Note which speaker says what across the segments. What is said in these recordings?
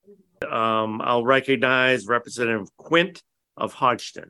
Speaker 1: I'll recognize Representative Quint of Hodgson.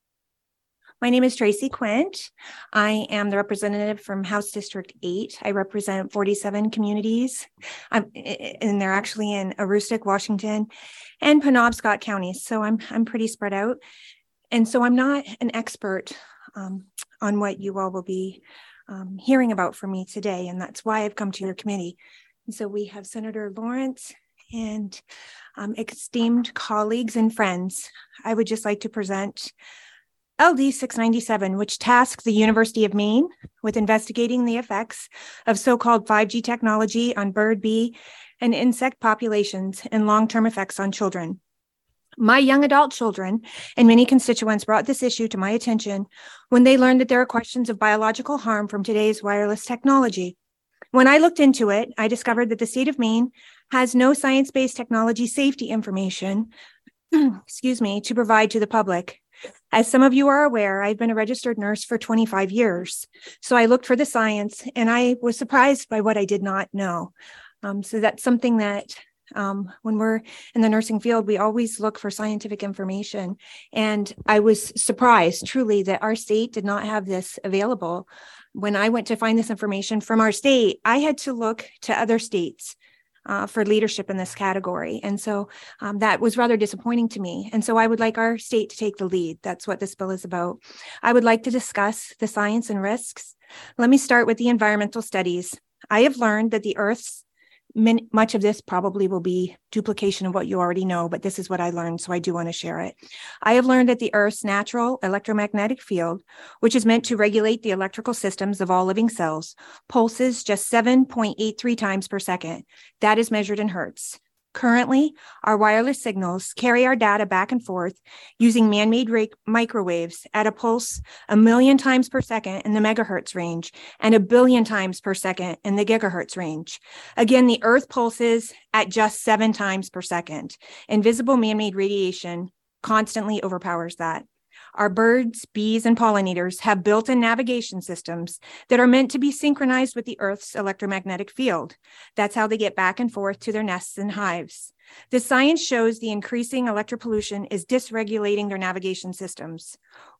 Speaker 2: My name is Tracy Quint. I am the representative from House District 8. I represent 47 communities, and they're actually in Aroostook, Washington, and Penobscot counties. So I'm pretty spread out. And so I'm not an expert on what you all will be hearing about from me today, and that's why I've come to your committee. And so we have Senator Lawrence and esteemed colleagues and friends. I would just like to present LD 697, which tasks the University of Maine with investigating the effects of so-called 5G technology on bird, bee, and insect populations and long-term effects on children. My young adult children and many constituents brought this issue to my attention when they learned that there are questions of biological harm from today's wireless technology. When I looked into it, I discovered that the state of Maine has no science-based technology safety information, to provide to the public. As some of you are aware, I've been a registered nurse for 25 years. So I looked for the science and I was surprised by what I did not know. So that's something that when we're in the nursing field, we always look for scientific information. And I was surprised truly that our state did not have this available. When I went to find this information from our state, I had to look to other states for leadership in this category. And so that was rather disappointing to me. And so I would like our state to take the lead. That's what this bill is about. I would like to discuss the science and risks. Let me start with the environmental studies. I have learned that the Earth's much of this probably will be duplication of what you already know, but this is what I learned, so I do want to share it. I have learned that the Earth's natural electromagnetic field, which is meant to regulate the electrical systems of all living cells, pulses just 7.83 times per second. That is measured in hertz. Currently, our wireless signals carry our data back and forth using man-made microwaves at a pulse 1,000,000 times per second in the megahertz range and 1,000,000,000 times per second in the gigahertz range. Again, the Earth pulses at just 7 times per second. Invisible man-made radiation constantly overpowers that. Our birds, bees, and pollinators have built-in navigation systems that are meant to be synchronized with the Earth's electromagnetic field. That's how they get back and forth to their nests and hives. The science shows the increasing electropollution is dysregulating their navigation systems.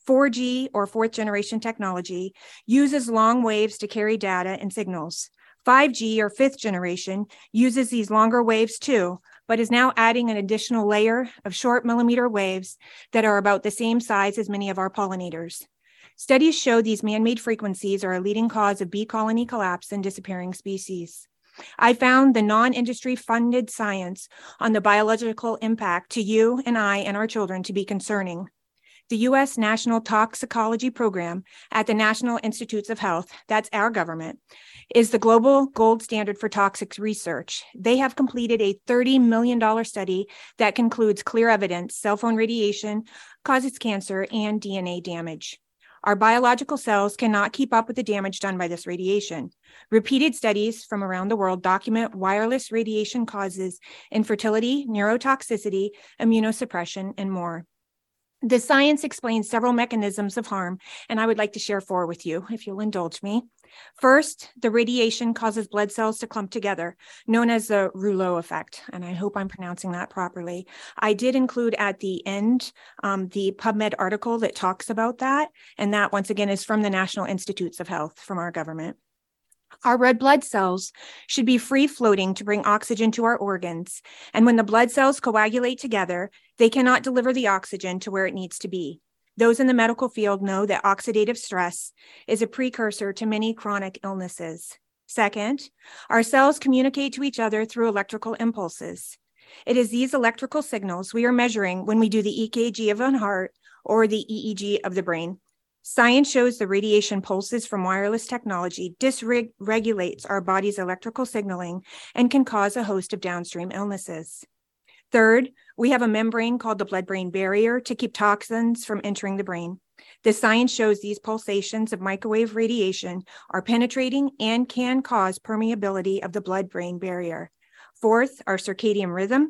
Speaker 2: 4G, or fourth generation technology, uses long waves to carry data and signals. 5G, or fifth generation, uses these longer waves too, but is now adding an additional layer of short millimeter waves that are about the same size as many of our pollinators. Studies show these man-made frequencies are a leading cause of bee colony collapse and disappearing species. I found the non-industry funded science on the biological impact to you and I and our children to be concerning. The U.S. National Toxicology Program at the National Institutes of Health, that's our government, is the global gold standard for toxics research. They have completed a $30 million study that concludes clear evidence cell phone radiation causes cancer and DNA damage. Our biological cells cannot keep up with the damage done by this radiation. Repeated studies from around the world document wireless radiation causes infertility, neurotoxicity, immunosuppression, and more. The science explains several mechanisms of harm, and I would like to share 4 with you, if you'll indulge me. First, the radiation causes blood cells to clump together, known as the Rouleau effect, and I hope I'm pronouncing that properly. I did include at the end the PubMed article that talks about that, and that, once again, is from the National Institutes of Health from our government. Our red blood cells should be free floating to bring oxygen to our organs. And when the blood cells coagulate together, they cannot deliver the oxygen to where it needs to be. Those in the medical field know that oxidative stress is a precursor to many chronic illnesses. Second, our cells communicate to each other through electrical impulses. It is these electrical signals we are measuring when we do the EKG of the heart or the EEG of the brain. Science shows the radiation pulses from wireless technology dysregulates our body's electrical signaling and can cause a host of downstream illnesses. Third, we have a membrane called the blood-brain barrier to keep toxins from entering the brain. The science shows these pulsations of microwave radiation are penetrating and can cause permeability of the blood-brain barrier. Fourth, our circadian rhythm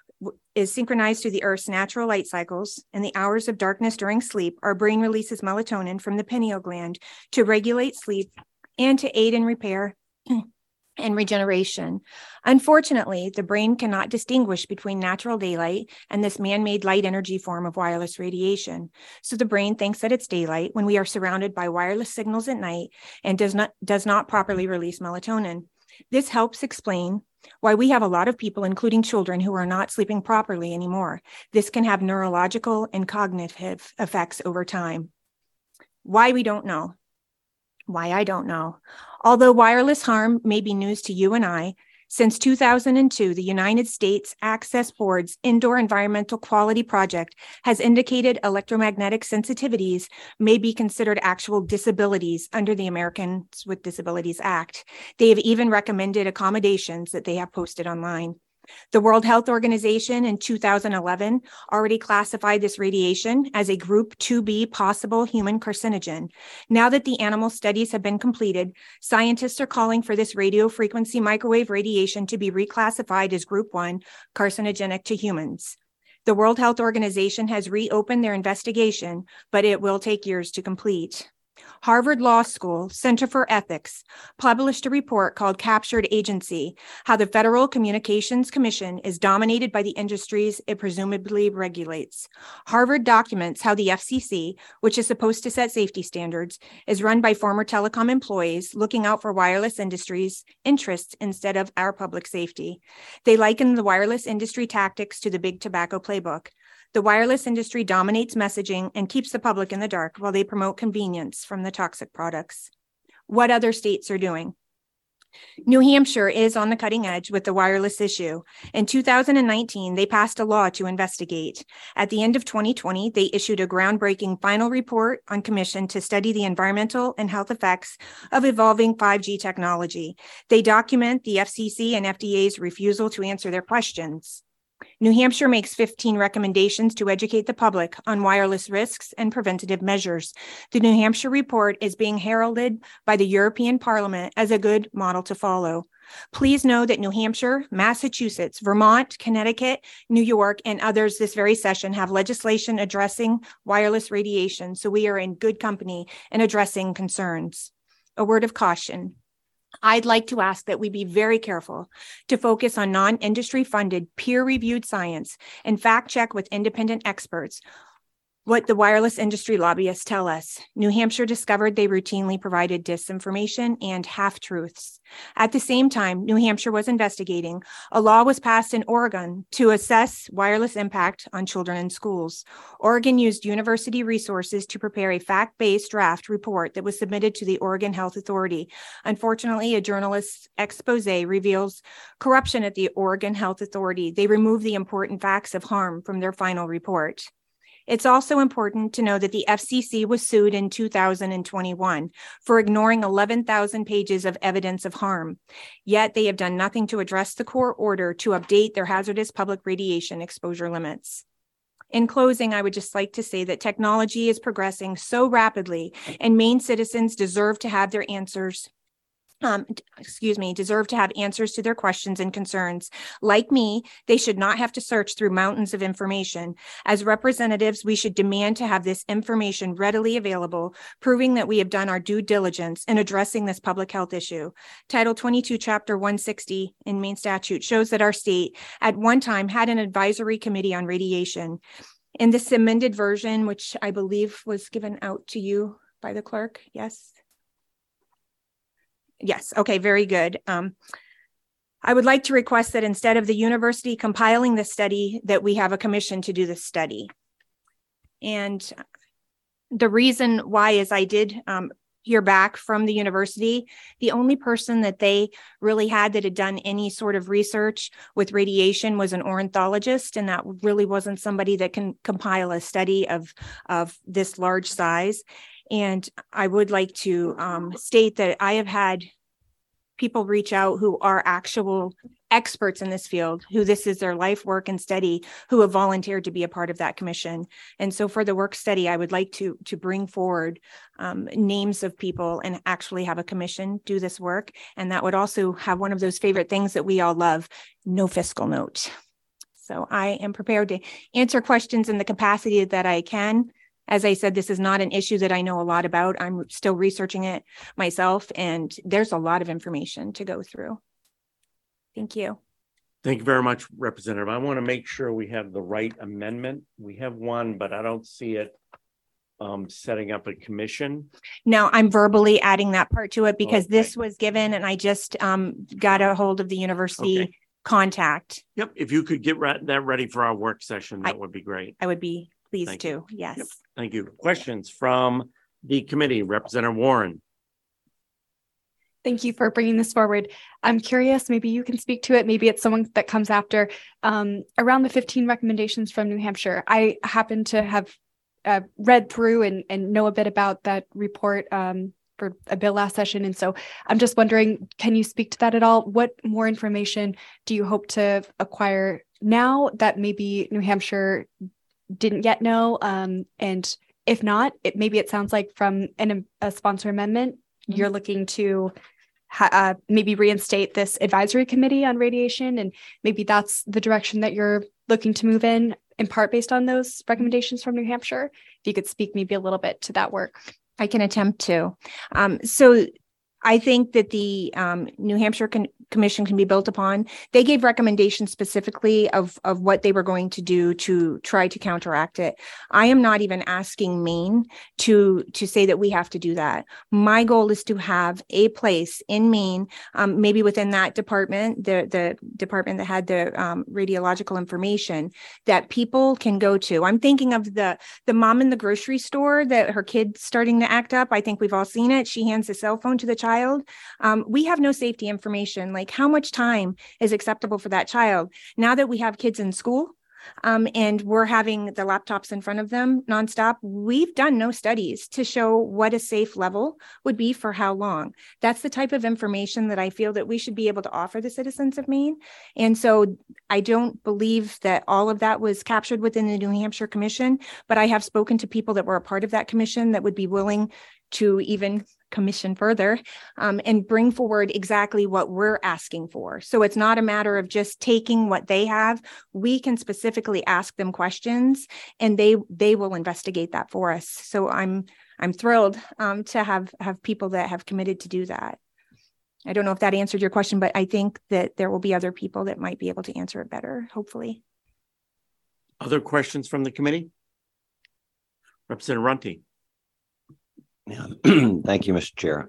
Speaker 2: is synchronized to the Earth's natural light cycles. In the hours of darkness during sleep, our brain releases melatonin from the pineal gland to regulate sleep and to aid in repair and regeneration. Unfortunately, the brain cannot distinguish between natural daylight and this man-made light energy form of wireless radiation. So the brain thinks that it's daylight when we are surrounded by wireless signals at night and does not properly release melatonin. This helps explain why we have a lot of people, including children, who are not sleeping properly anymore. This can have neurological and cognitive effects over time. Why we don't know. Why I don't know. Although wireless harm may be news to you and I, since 2002, the United States Access Board's Indoor Environmental Quality Project has indicated electromagnetic sensitivities may be considered actual disabilities under the Americans with Disabilities Act. They have even recommended accommodations that they have posted online. The World Health Organization in 2011 already classified this radiation as a group 2B possible human carcinogen. Now that the animal studies have been completed, scientists are calling for this radio frequency microwave radiation to be reclassified as group 1 carcinogenic to humans. The World Health Organization has reopened their investigation, but it will take years to complete. Harvard Law School Center for Ethics published a report called Captured Agency, how the Federal Communications Commission is dominated by the industries it presumably regulates. Harvard documents how the FCC, which is supposed to set safety standards, is run by former telecom employees looking out for wireless industries' interests instead of our public safety. They liken the wireless industry tactics to the big tobacco playbook. The wireless industry dominates messaging and keeps the public in the dark while they promote convenience from the toxic products. What other states are doing? New Hampshire is on the cutting edge with the wireless issue. In 2019, they passed a law to investigate. At the end of 2020, they issued a groundbreaking final report on commission to study the environmental and health effects of evolving 5G technology. They document the FCC and FDA's refusal to answer their questions. New Hampshire makes 15 recommendations to educate the public on wireless risks and preventative measures. The New Hampshire report is being heralded by the European Parliament as a good model to follow. Please know that New Hampshire, Massachusetts, Vermont, Connecticut, New York, and others this very session have legislation addressing wireless radiation, so we are in good company in addressing concerns. A word of caution. I'd like to ask that we be very careful to focus on non-industry funded, peer-reviewed science and fact check with independent experts what the wireless industry lobbyists tell us. New Hampshire discovered they routinely provided disinformation and half-truths. At the same time, New Hampshire was investigating. A law was passed in Oregon to assess wireless impact on children in schools. Oregon used university resources to prepare a fact-based draft report that was submitted to the Oregon Health Authority. Unfortunately, a journalist's expose reveals corruption at the Oregon Health Authority. They removed the important facts of harm from their final report. It's also important to know that the FCC was sued in 2021 for ignoring 11,000 pages of evidence of harm. Yet they have done nothing to address the court order to update their hazardous public radiation exposure limits. In closing, I would just like to say that technology is progressing so rapidly, and Maine citizens deserve to have their answers. Deserve to have answers to their questions and concerns. Like me, they should not have to search through mountains of information. As representatives, we should demand to have this information readily available, proving that we have done our due diligence in addressing this public health issue. Title 22, Chapter 160 in Maine statute shows that our state at one time had an advisory committee on radiation. In this amended version, which I believe was given out to you by the clerk, yes? Yes. Okay. Very good. I would like to request that instead of the university compiling the study, that we have a commission to do the study. And the reason why is I did hear back from the university. The only person that they really had that had done any sort of research with radiation was an ornithologist, and that really wasn't somebody that can compile a study of this large size. And I would like to state that I have had people reach out who are actual experts in this field, who this is their life work and study, who have volunteered to be a part of that commission. And so for the work study, I would like to bring forward names of people and actually have a commission do this work. And that would also have one of those favorite things that we all love, no fiscal note. So I am prepared to answer questions in the capacity that I can. As I said, this is not an issue that I know a lot about. I'm still researching it myself, and there's a lot of information to go through. Thank you.
Speaker 1: Thank you very much, Representative. I want to make sure we have the right amendment. We have one, but I don't see it setting up a commission.
Speaker 2: No, I'm verbally adding that part to it because
Speaker 1: Okay.
Speaker 2: this was given and I just got a hold of the university contact.
Speaker 1: Yep. If you could get that ready for our work session, that would be great.
Speaker 2: I would be pleased
Speaker 1: Thank
Speaker 2: to.
Speaker 1: you.
Speaker 2: Yes.
Speaker 1: Yep. Thank you. Questions from the committee? Representative Warren.
Speaker 3: Thank you for bringing this forward. I'm curious, maybe you can speak to it. Maybe it's someone that comes after. Around the 15 recommendations from New Hampshire, I happen to have read through and know a bit about that report for a bill last session. And so I'm just wondering, can you speak to that at all? What more information do you hope to acquire now that maybe New Hampshire didn't yet know? And if not, maybe it sounds like from a sponsor amendment, you're looking to maybe reinstate this advisory committee on radiation, and maybe that's the direction that you're looking to move in part based on those recommendations from New Hampshire. If you could speak maybe a little bit to that work.
Speaker 2: I can attempt to. So I think that the New Hampshire Commission can be built upon. They gave recommendations specifically of what they were going to do to try to counteract it. I am not even asking Maine to say that we have to do that. My goal is to have a place in Maine, maybe within that department, the department that had the radiological information that people can go to. I'm thinking of the mom in the grocery store that her kid's starting to act up. I think we've all seen it. She hands a cell phone to the child. We have no safety information, like how much time is acceptable for that child. Now that we have kids in school and we're having the laptops in front of them nonstop, we've done no studies to show what a safe level would be for how long. That's the type of information that I feel that we should be able to offer the citizens of Maine. And so I don't believe that all of that was captured within the New Hampshire Commission, but I have spoken to people that were a part of that commission that would be willing to even commission further and bring forward exactly what we're asking for. So it's not a matter of just taking what they have. We can specifically ask them questions and they will investigate that for us. So I'm thrilled to have people that have committed to do that. I don't know if that answered your question, but I think that there will be other people that might be able to answer it better, hopefully.
Speaker 1: Other questions from the committee? Representative Runty.
Speaker 4: Yeah. Thank you, Mr. Chair.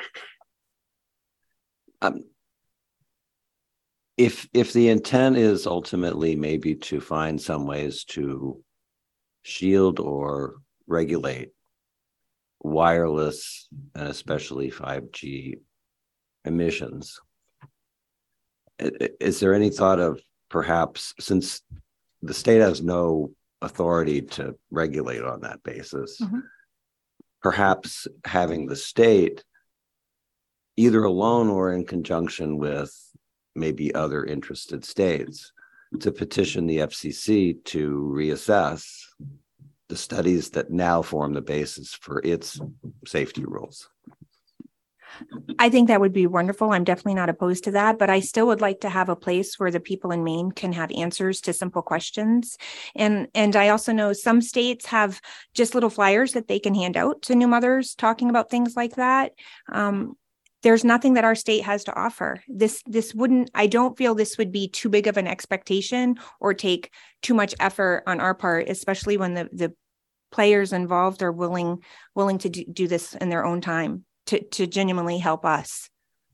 Speaker 4: If the intent is ultimately maybe to find some ways to shield or regulate wireless and especially 5G emissions, is there any thought of perhaps, since the state has no authority to regulate on that basis, perhaps having the state either alone or in conjunction with maybe other interested states to petition the FCC to reassess the studies that now form the basis for its safety rules?
Speaker 2: I think that would be wonderful. I'm definitely not opposed to that, but I still would like to have a place where the people in Maine can have answers to simple questions. And I also know some states have just little flyers that they can hand out to new mothers talking about things like that. There's nothing that our state has to offer. This wouldn't, I don't feel this would be too big of an expectation or take too much effort on our part, especially when the players involved are willing to do this in their own time. To genuinely help us.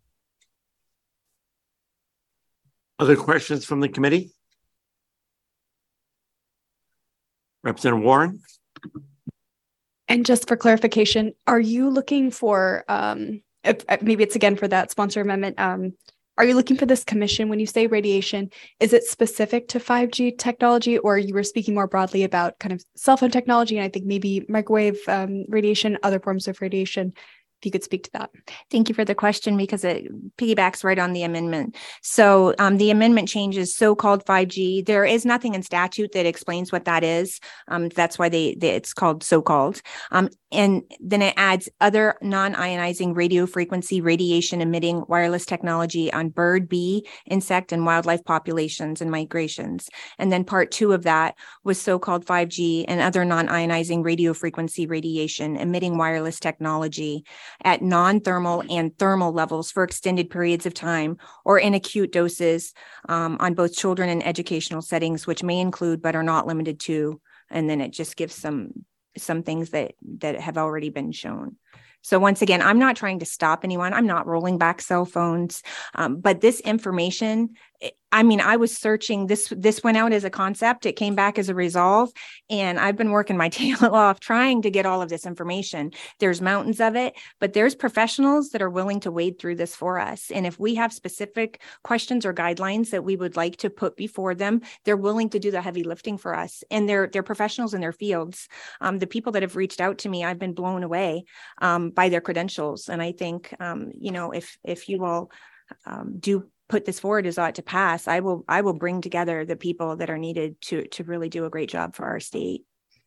Speaker 1: Other questions from the committee? Representative Warren.
Speaker 3: And just for clarification, are you looking for, maybe it's again for that sponsor amendment, are you looking for this commission when you say radiation? Is it specific to 5G technology, or you were speaking more broadly about kind of cell phone technology and I think maybe microwave radiation, other forms of radiation? If you could speak to that.
Speaker 2: Thank you for the question because it piggybacks right on the amendment. So the amendment changes so-called 5G. There is nothing in statute that explains what that is. That's why it's called so-called. And then it adds other non-ionizing radio frequency radiation emitting wireless technology on bird, bee, insect, and wildlife populations and migrations. And then part 2 of that was so-called 5G and other non-ionizing radio frequency radiation emitting wireless technology at non-thermal and thermal levels for extended periods of time or in acute doses on both children and educational settings, which may include but are not limited to. And then it just gives some things that have already been shown. So once again, I'm not trying to stop anyone. I'm not rolling back cell phones. But this information, I mean, I was searching, this went out as a concept. It came back as a resolve. And I've been working my tail off trying to get all of this information. There's mountains of it, but there's professionals that are willing to wade through this for us. And if we have specific questions or guidelines that we would like to put before them, they're willing to do the heavy lifting for us. And they're professionals in their fields. The people that have reached out to me, I've been blown away by their credentials. And I think, if you all do put this forward as ought to pass, I will bring together the people that are needed to really do a great job for our state.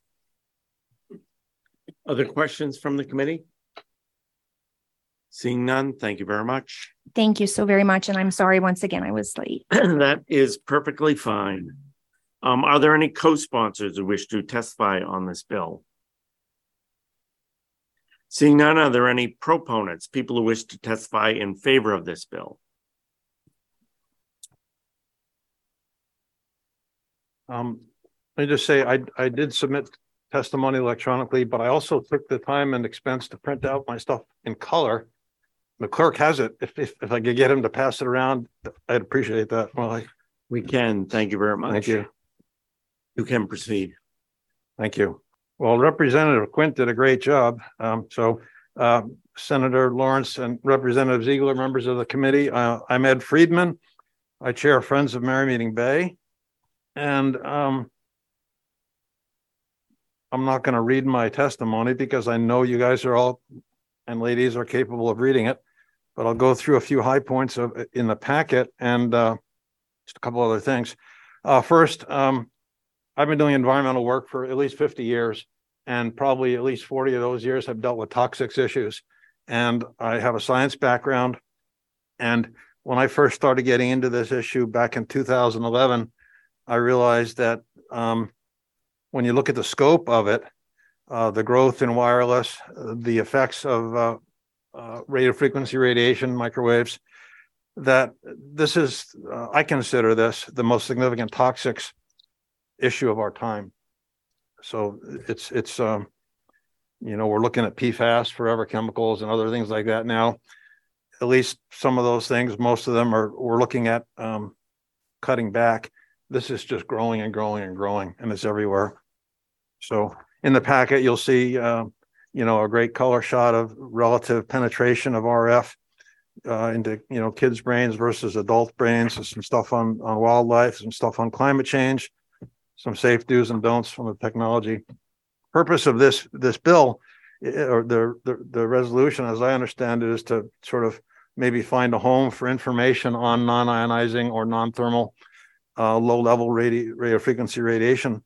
Speaker 1: Other questions from the committee? Seeing none, thank you very much.
Speaker 2: Thank you so very much. And I'm sorry once again, I was late.
Speaker 1: That is perfectly fine. Are there any co-sponsors who wish to testify on this bill? Seeing none, are there any proponents, people who wish to testify in favor of this bill?
Speaker 5: Let me just say, I did submit testimony electronically, but I also took the time and expense to print out my stuff in color. The clerk has it. If I could get him to pass it around, I'd appreciate that. Well,
Speaker 1: We can. Thank you very much.
Speaker 5: thank you.
Speaker 1: You can proceed.
Speaker 5: Thank you. Well, Representative Quint did a great job. Senator Lawrence and Representative Ziegler, members of the committee. I'm Ed Friedman. I chair Friends of Merrymeeting Bay. And I'm not going to read my testimony because I know you guys are all and ladies are capable of reading it, but I'll go through a few high points in the packet and just a couple other things. First, I've been doing environmental work for at least 50 years, and probably at least 40 of those years have dealt with toxics issues. And I have a science background. And when I first started getting into this issue back in 2011, I realized that when you look at the scope of it, the growth in wireless, the effects of radio frequency radiation, microwaves, that this is, I consider this the most significant toxics issue of our time. So it's we're looking at PFAS, forever chemicals, and other things like that now. At least some of those things, most of them we're looking at cutting back. This is just growing and growing and growing, and it's everywhere. So in the packet, you'll see, a great color shot of relative penetration of RF into, kids' brains versus adult brains. There's some stuff on wildlife, some stuff on climate change, some safe do's and don'ts from the technology. Purpose of this bill or the resolution, as I understand it, is to sort of maybe find a home for information on non-ionizing or non-thermal low-level radio frequency radiation.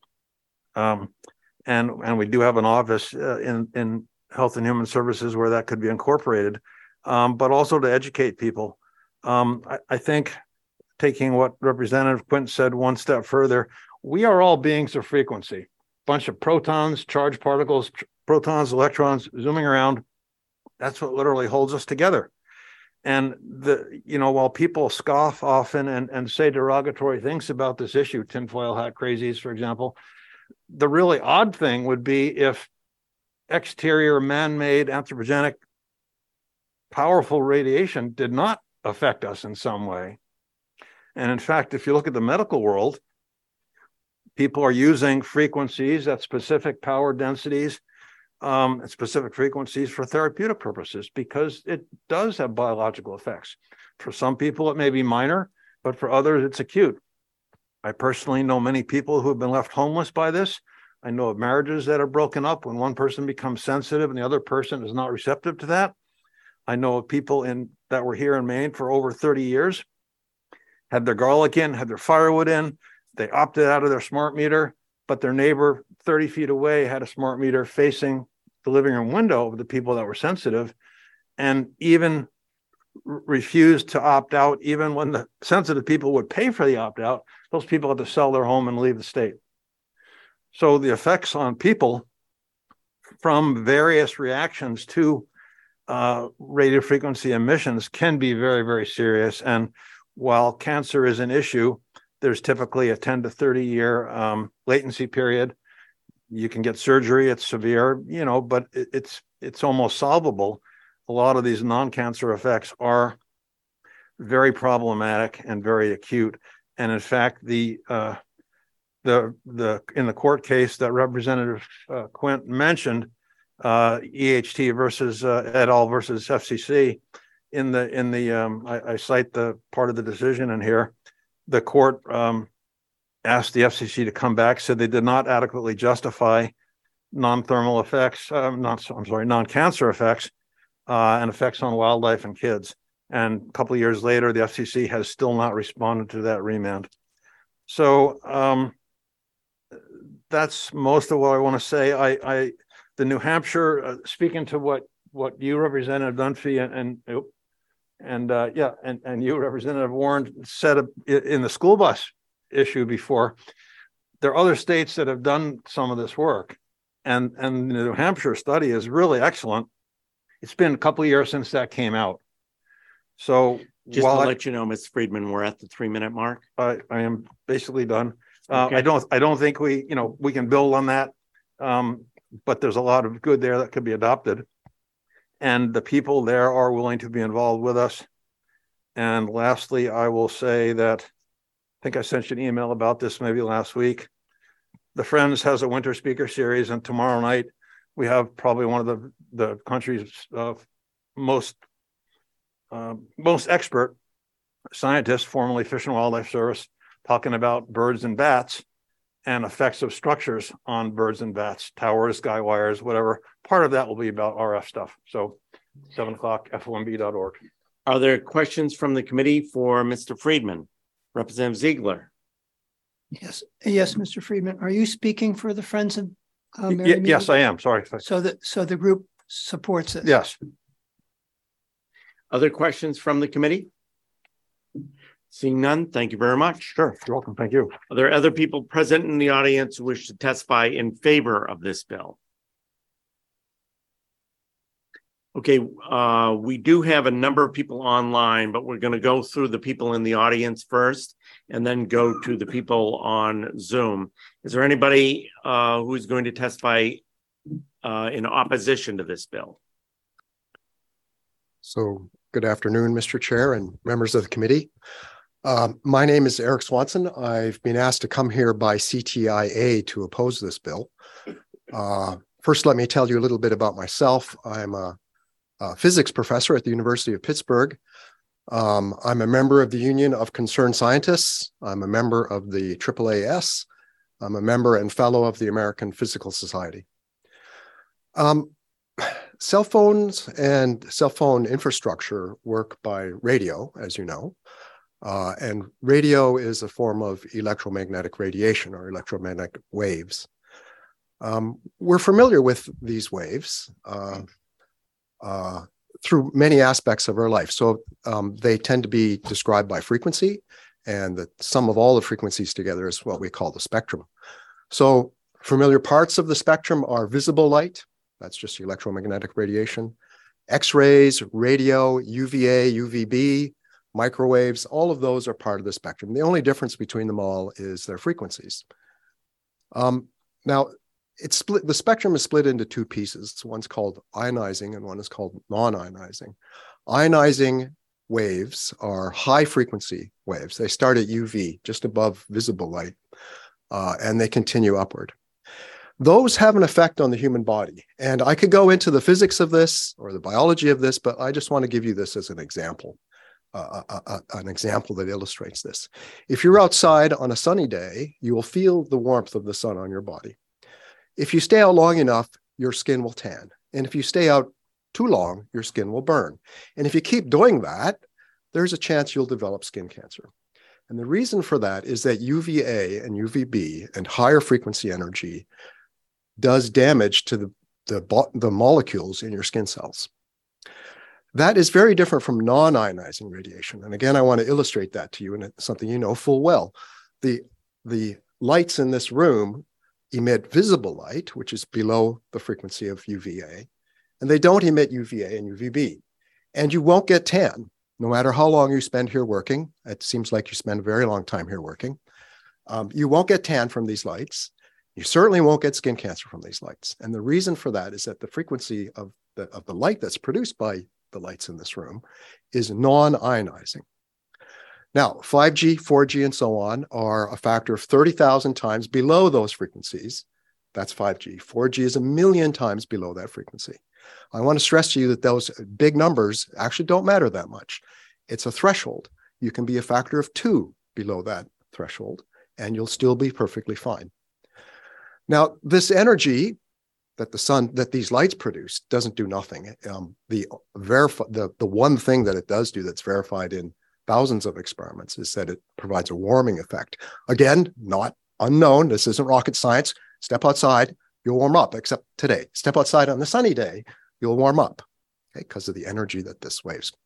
Speaker 5: And we do have an office in Health and Human Services where that could be incorporated, but also to educate people. I think taking what Representative Quint said one step further, we are all beings of frequency, bunch of protons, charged particles, protons, electrons zooming around. That's what literally holds us together. And while people scoff often and say derogatory things about this issue, tinfoil hat crazies, for example, the really odd thing would be if exterior man-made anthropogenic powerful radiation did not affect us in some way. And in fact, if you look at the medical world, people are using frequencies at specific power densities, specific frequencies for therapeutic purposes because it does have biological effects. For some people, it may be minor, but for others, it's acute. I personally know many people who have been left homeless by this. I know of marriages that are broken up when one person becomes sensitive and the other person is not receptive to that. I know of people that were here in Maine for over 30 years, had their garlic in, had their firewood in, they opted out of their smart meter, but their neighbor 30 feet away had a smart meter facing the living room window of the people that were sensitive, and even refused to opt out even when the sensitive people would pay for the opt-out. Those people had to sell their home and leave the state. So the effects on people from various reactions to radio frequency emissions can be very, very serious. And while cancer is an issue, there's typically a 10 to 30 year latency period. You can get surgery, it's severe, but it's almost solvable. A lot of these non-cancer effects are very problematic and very acute. And in fact, in the court case that Representative Quint mentioned, EHT versus et al. Versus FCC, I cite the part of the decision in here. The court asked the FCC to come back, said they did not adequately justify non-thermal effects, non-cancer effects, and effects on wildlife and kids. And a couple of years later, the FCC has still not responded to that remand. So that's most of what I want to say. The New Hampshire, speaking to what you, Representative Dunphy, and you, Representative Warren, said in the school bus issue before, there are other states that have done some of this work, and the New Hampshire study is really excellent. It's been a couple of years since that came out. So
Speaker 1: just to let you know, Ms. Friedman, we're at the 3-minute mark.
Speaker 5: I am basically done.
Speaker 1: Okay.
Speaker 5: I don't think we can build on that. But there's a lot of good there that could be adopted. And the people there are willing to be involved with us. And lastly, I will say that I think I sent you an email about this maybe last week. The Friends has a winter speaker series, and tomorrow night we have probably one of the country's most expert scientists, formerly Fish and Wildlife Service, talking about birds and bats and effects of structures on birds and bats, towers, guy wires, whatever. Part of that will be about RF stuff. So 7 o'clock, FOMB.org.
Speaker 1: Are there questions from the committee for Mr. Friedman? Representative Ziegler.
Speaker 6: Yes, Mr. Friedman. Are you speaking for the Friends of Mary Mead?
Speaker 5: Yes, I am. Sorry.
Speaker 6: So the group supports it.
Speaker 5: Yes.
Speaker 1: Other questions from the committee? Seeing none, thank you very much.
Speaker 5: Sure. You're welcome. Thank you.
Speaker 1: Are there other people present in the audience who wish to testify in favor of this bill? Okay, we do have a number of people online, but we're going to go through the people in the audience first and then go to the people on Zoom. Is there anybody who's going to testify in opposition to this bill?
Speaker 7: So good afternoon, Mr. Chair and members of the committee. My name is Eric Swanson. I've been asked to come here by CTIA to oppose this bill. First, let me tell you a little bit about myself. I'm a physics professor at the University of Pittsburgh. I'm a member of the Union of Concerned Scientists. I'm a member of the AAAS. I'm a member and fellow of the American Physical Society. Cell phones and cell phone infrastructure work by radio, as you know. And radio is a form of electromagnetic radiation or electromagnetic waves. We're familiar with these waves through many aspects of our life. So they tend to be described by frequency, and the sum of all the frequencies together is what we call the spectrum. So familiar parts of the spectrum are visible light. That's just electromagnetic radiation. X-rays, radio, UVA, UVB, microwaves, all of those are part of the spectrum. The only difference between them all is their frequencies. Now, the spectrum is split into two pieces. One's called ionizing and one is called non-ionizing. Ionizing waves are high frequency waves. They start at UV, just above visible light, and they continue upward. Those have an effect on the human body. And I could go into the physics of this or the biology of this, but I just want to give you this as an example. An example that illustrates this. If you're outside on a sunny day, you will feel the warmth of the sun on your body. If you stay out long enough, your skin will tan. And if you stay out too long, your skin will burn. And if you keep doing that, there's a chance you'll develop skin cancer. And the reason for that is that UVA and UVB and higher frequency energy does damage to the molecules in your skin cells. That is very different from non-ionizing radiation. And again, I want to illustrate that to you, and it's something you know full well. The lights in this room emit visible light, which is below the frequency of UVA, and they don't emit UVA and UVB. And you won't get tan, no matter how long you spend here working. It seems like you spend a very long time here working. You won't get tan from these lights. You certainly won't get skin cancer from these lights. And the reason for that is that the frequency of the light that's produced by the lights in this room is non-ionizing. Now, 5G, 4G, and so on are a factor of 30,000 times below those frequencies. That's 5G. 4G is 1,000,000 times below that frequency. I want to stress to you that those big numbers actually don't matter that much. It's a threshold. You can be a factor of 2 below that threshold, and you'll still be perfectly fine. Now, this energy that that these lights produce doesn't do nothing. The one thing that it does do that's verified in thousands of experiments is that it provides a warming effect. Again, not unknown. This isn't rocket science. Step outside, you'll warm up, except today. Step outside on a sunny day, you'll warm up, okay, because of the energy that this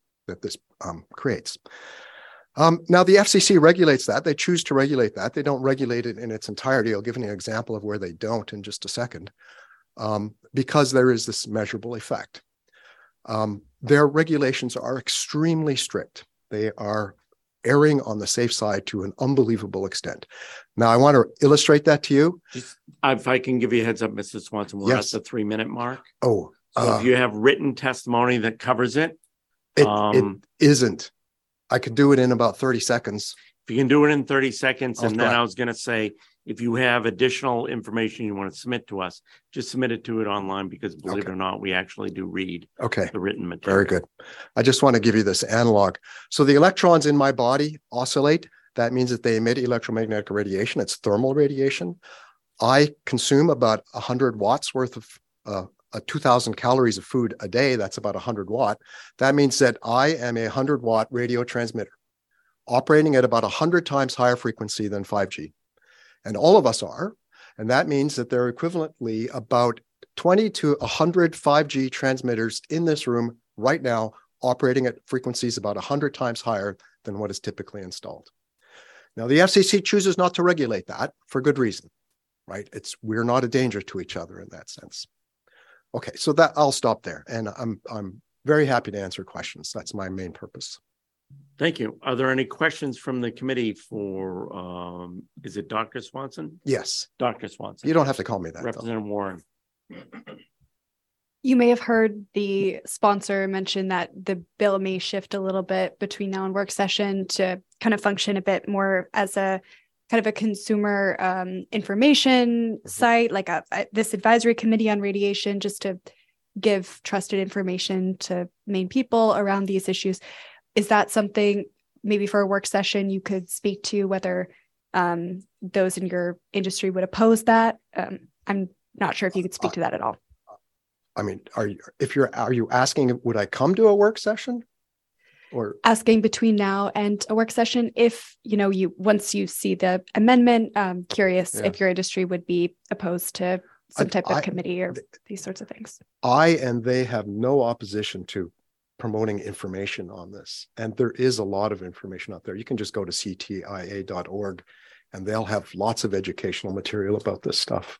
Speaker 7: creates. Now, the FCC regulates that. They choose to regulate that. They don't regulate it in its entirety. I'll give you an example of where they don't in just a second, because there is this measurable effect. Their regulations are extremely strict. They are erring on the safe side to an unbelievable extent. Now, I want to illustrate that to you.
Speaker 1: Just, if I can give you a heads up, Mr. Swanson, we're
Speaker 7: Yes.
Speaker 1: at the 3-minute mark.
Speaker 7: Oh,
Speaker 1: So if you have written testimony that covers it,
Speaker 7: it isn't. I could do it in about 30 seconds.
Speaker 1: if you can do it in 30 seconds,
Speaker 7: I'll
Speaker 1: and then
Speaker 7: try.
Speaker 1: I was going to say, if you have additional information you want to submit to us, just submit it to it online, because believe it
Speaker 7: Okay.
Speaker 1: or not, we actually do read
Speaker 7: Okay.
Speaker 1: the written material.
Speaker 7: Very good. I just want to give you this analog. So the electrons in my body oscillate. That means that they emit electromagnetic radiation. It's thermal radiation. I consume about 100 watts worth of 2,000 calories of food a day. That's about 100 watt. That means that I am a 100 watt radio transmitter operating at about 100 times higher frequency than 5G. And all of us are. And that means that there are equivalently about 20 to 100 5G transmitters in this room right now, operating at frequencies about 100 times higher than what is typically installed. Now, the FCC chooses not to regulate that for good reason, right? We're not a danger to each other in that sense. Okay, so that I'll stop there, and I'm very happy to answer questions. That's my main purpose.
Speaker 1: Thank you. Are there any questions from the committee for, is it Dr. Swanson?
Speaker 7: Yes,
Speaker 1: Dr. Swanson.
Speaker 7: you don't have to call me that, though.
Speaker 1: Representative Warren.
Speaker 3: You may have heard the sponsor mention that the bill may shift a little bit between now and work session to kind of function a bit more as a kind of a consumer information site, like this advisory committee on radiation, just to give trusted information to main people around these issues. Is that something maybe for a work session you could speak to, whether those in your industry would oppose that? I'm not sure if you could speak to that at all.
Speaker 7: I mean, are you asking, would I come to a work session? Or
Speaker 3: Asking between now and a work session, if once you see the amendment, curious if your industry would be opposed to some type of committee or these sorts of things.
Speaker 7: I and they have no opposition to promoting information on this. And there is a lot of information out there. You can just go to ctia.org and they'll have lots of educational material about this stuff.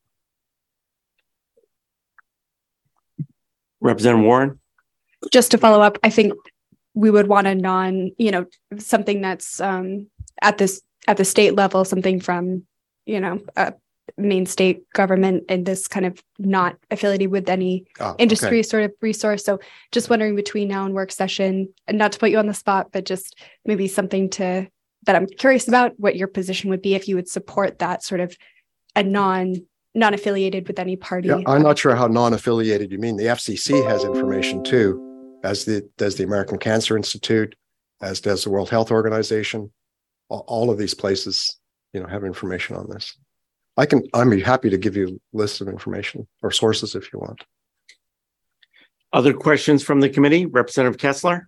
Speaker 1: Representative Warren.
Speaker 3: Just to follow up, I think we would want a something that's at the state level, something from, a main state government, and this kind of not affiliated with any industry sort of resource. So just wondering between now and work session, and not to put you on the spot, but just maybe something that I'm curious about what your position would be if you would support that sort of a non-affiliated with any party.
Speaker 7: Yeah, I'm not sure how non-affiliated you mean. The FCC has information too, as does the American Cancer Institute, as does the World Health Organization. All of these places, have information on this. I'm happy to give you a list of information or sources if you want.
Speaker 1: Other questions from the committee? Representative Kessler.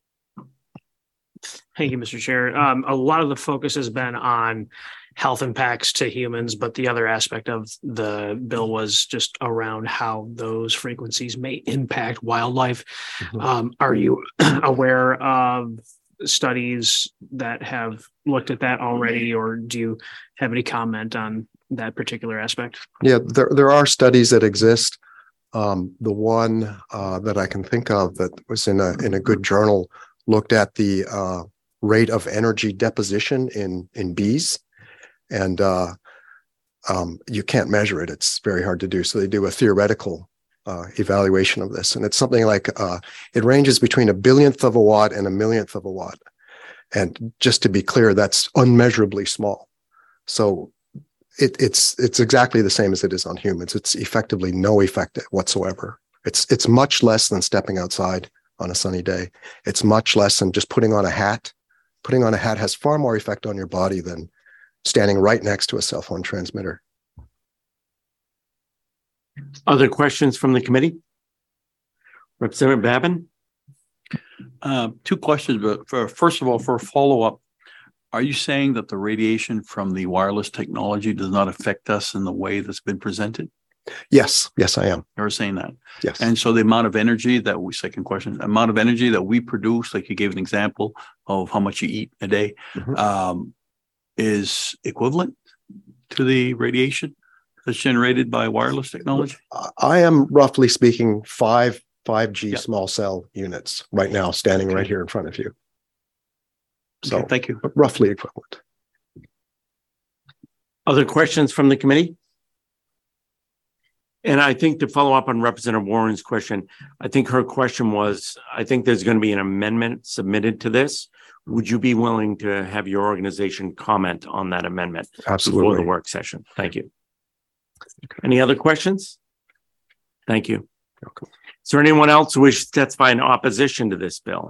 Speaker 8: Thank you, Mr. Chair. A lot of the focus has been on health impacts to humans, but the other aspect of the bill was just around how those frequencies may impact wildlife.
Speaker 7: Mm-hmm.
Speaker 8: Are you aware of studies that have looked at that already, or do you have any comment on that particular aspect?
Speaker 7: Yeah, there are studies that exist. The one that I can think of that was in a good journal looked at the rate of energy deposition in bees, and you can't measure it. It's very hard to do. So they do a theoretical evaluation of this, and it's something like it ranges between 1/1000,000 of a watt and 1/1,000,000 of a watt. And just to be clear, that's unmeasurably small. So it's exactly the same as it is on humans. It's effectively no effect whatsoever. It's much less than stepping outside on a sunny day. It's much less than just putting on a hat. Putting on a hat has far more effect on your body than standing right next to a cell phone transmitter.
Speaker 1: Other questions from the committee? Representative Babin?
Speaker 9: Two questions, but first of all, for a follow-up, are you saying that the radiation from the wireless technology does not affect us in the way that's been presented?
Speaker 7: Yes, I am.
Speaker 9: You're saying that?
Speaker 7: Yes.
Speaker 9: And so the amount of energy that we, second question, amount of energy that we produce, like you gave an example of how much you eat a day, is equivalent to the radiation that's generated by wireless technology?
Speaker 7: I am roughly speaking 5G small cell units right now, standing right here in front of you. So
Speaker 9: okay, thank you.
Speaker 7: Roughly equivalent.
Speaker 1: Other questions from the committee? And I think to follow up on Representative Warren's question, I think her question was, I think there's going to be an amendment submitted to this. Would you be willing to have your organization comment on that amendment?
Speaker 7: Absolutely.
Speaker 1: Before the work session? Thank you. Any other questions? Thank you.
Speaker 7: Welcome.
Speaker 1: Is there anyone else who wishes to testify in opposition to this bill?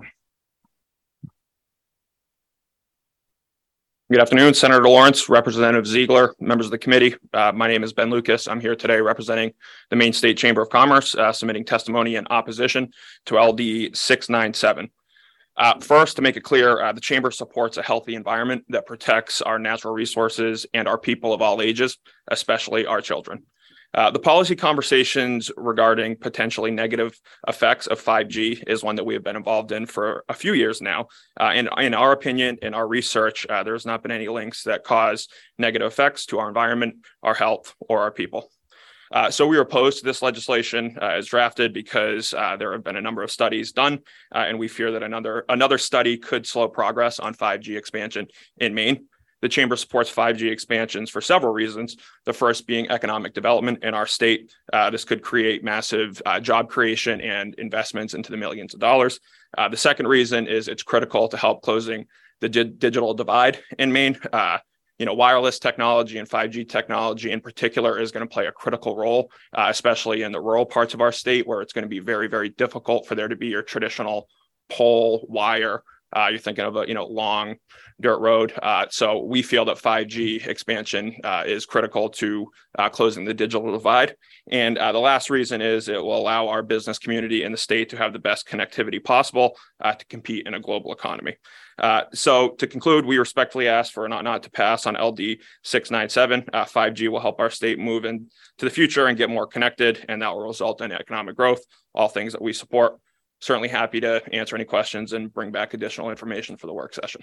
Speaker 10: Good afternoon, Senator Lawrence, Representative Ziegler, members of the committee. My name is Ben Lucas. I'm here today representing the Maine State Chamber of Commerce, submitting testimony in opposition to LD 697. First, to make it clear, the Chamber supports a healthy environment that protects our natural resources and our people of all ages, especially our children. The policy conversations regarding potentially negative effects of 5G is one that we have been involved in for a few years now. In our opinion, in our research, there's not been any links that cause negative effects to our environment, our health, or our people. So we are opposed to this legislation as drafted because there have been a number of studies done, and we fear that another study could slow progress on 5G expansion in Maine. The Chamber supports 5G expansions for several reasons. The first being economic development in our state. This could create massive job creation and investments into the millions of dollars. The second reason is it's critical to help closing the digital divide in Maine. Wireless technology and 5G technology in particular is going to play a critical role, especially in the rural parts of our state where it's going to be very, very difficult for there to be your traditional pole wire. You're thinking of a long dirt road. So we feel that 5G expansion is critical to closing the digital divide. And the last reason is it will allow our business community in the state to have the best connectivity possible to compete in a global economy. So to conclude, we respectfully ask for not to pass on LD 697. 5G will help our state move into the future and get more connected, and that will result in economic growth, all things that we support. Certainly happy to answer any questions and bring back additional information for the work session.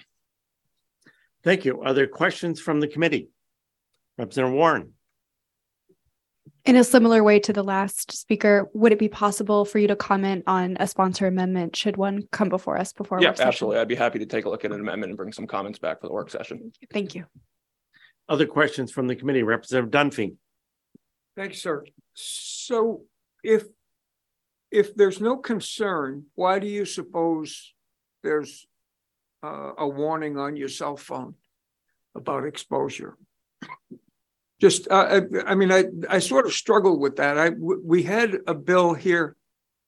Speaker 1: Thank you. Are there questions from the committee? Representative Warren.
Speaker 3: In a similar way to the last speaker, would it be possible for you to comment on a sponsor amendment should one come before us before?
Speaker 10: Yeah, absolutely. I'd be happy to take a look at an amendment and bring some comments back for the work session.
Speaker 3: Thank you.
Speaker 1: Other questions from the committee? Representative Dunphy.
Speaker 11: Thank you, sir. So if there's no concern, why do you suppose there's a warning on your cell phone about exposure? Just, I sort of struggled with that. We had a bill here,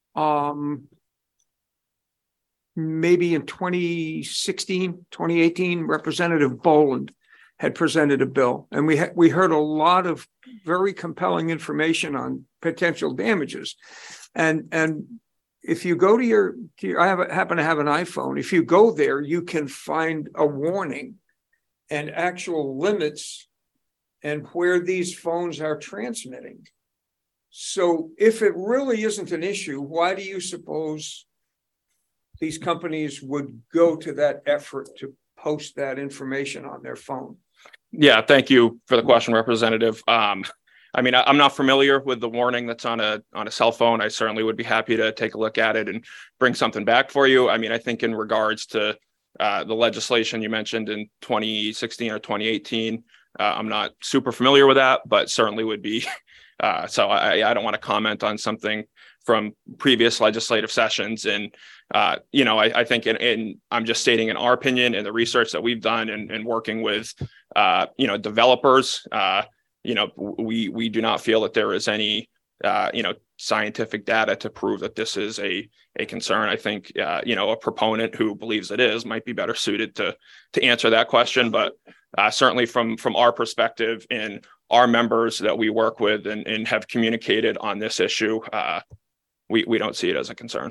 Speaker 11: maybe in 2016, 2018, Representative Boland had presented a bill, and we heard a lot of very compelling information on potential damages. And if you go to I happen to have an iPhone. If you go there, you can find a warning and actual limits and where these phones are transmitting. So if it really isn't an issue, why do you suppose these companies would go to that effort to post that information on their phone?
Speaker 10: Yeah, thank you for the question, Representative. I mean, I'm not familiar with the warning that's on a cell phone. I certainly would be happy to take a look at it and bring something back for you. I mean, I think in regards to the legislation you mentioned in 2016 or 2018, I'm not super familiar with that, but certainly would be. So I don't want to comment on something from previous legislative sessions. And, I think I'm just stating in our opinion and the research that we've done and working with, developers, we do not feel that there is any, scientific data to prove that this is a concern. I think, a proponent who believes it is might be better suited to answer that question. But certainly from our perspective and our members that we work with and have communicated on this issue, we don't see it as a concern.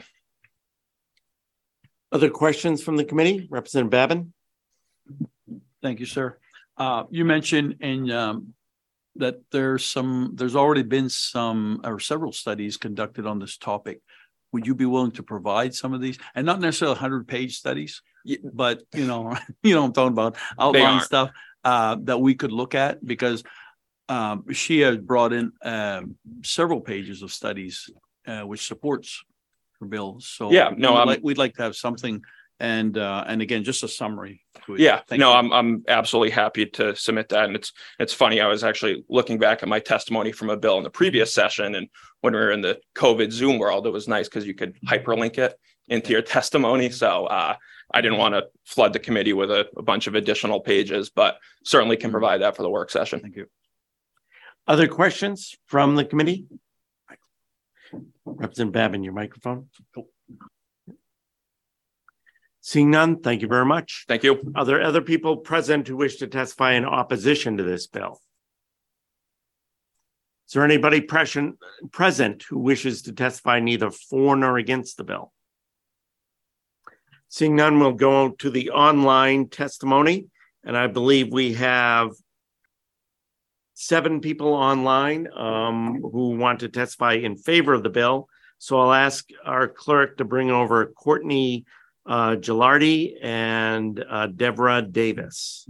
Speaker 1: Other questions from the committee? Representative Babin?
Speaker 9: Thank you, sir. You mentioned that there's already been some or several studies conducted on this topic. Would you be willing to provide some of these, and not necessarily 100-page studies, but what I'm talking about, outline stuff that we could look at? Because she has brought in several pages of studies which supports her bill. So we'd like to have something, and again, just a summary to it.
Speaker 10: Yeah, I'm absolutely happy to submit that. And it's funny, I was actually looking back at my testimony from a bill in the previous session, and when we were in the COVID Zoom world, it was nice because you could hyperlink it into your testimony. So I didn't want to flood the committee with a bunch of additional pages, but certainly can provide that for the work session.
Speaker 9: Thank you.
Speaker 1: Other questions from the committee? Representative Babin, your microphone. Cool. Seeing none, thank you very much.
Speaker 10: Thank you.
Speaker 1: Are there other people present who wish to testify in opposition to this bill? Is there anybody present who wishes to testify neither for nor against the bill? Seeing none, we'll go to the online testimony. And I believe we have 7 people online who want to testify in favor of the bill. So I'll ask our clerk to bring over Courtney Gilardi and Deborah Davis.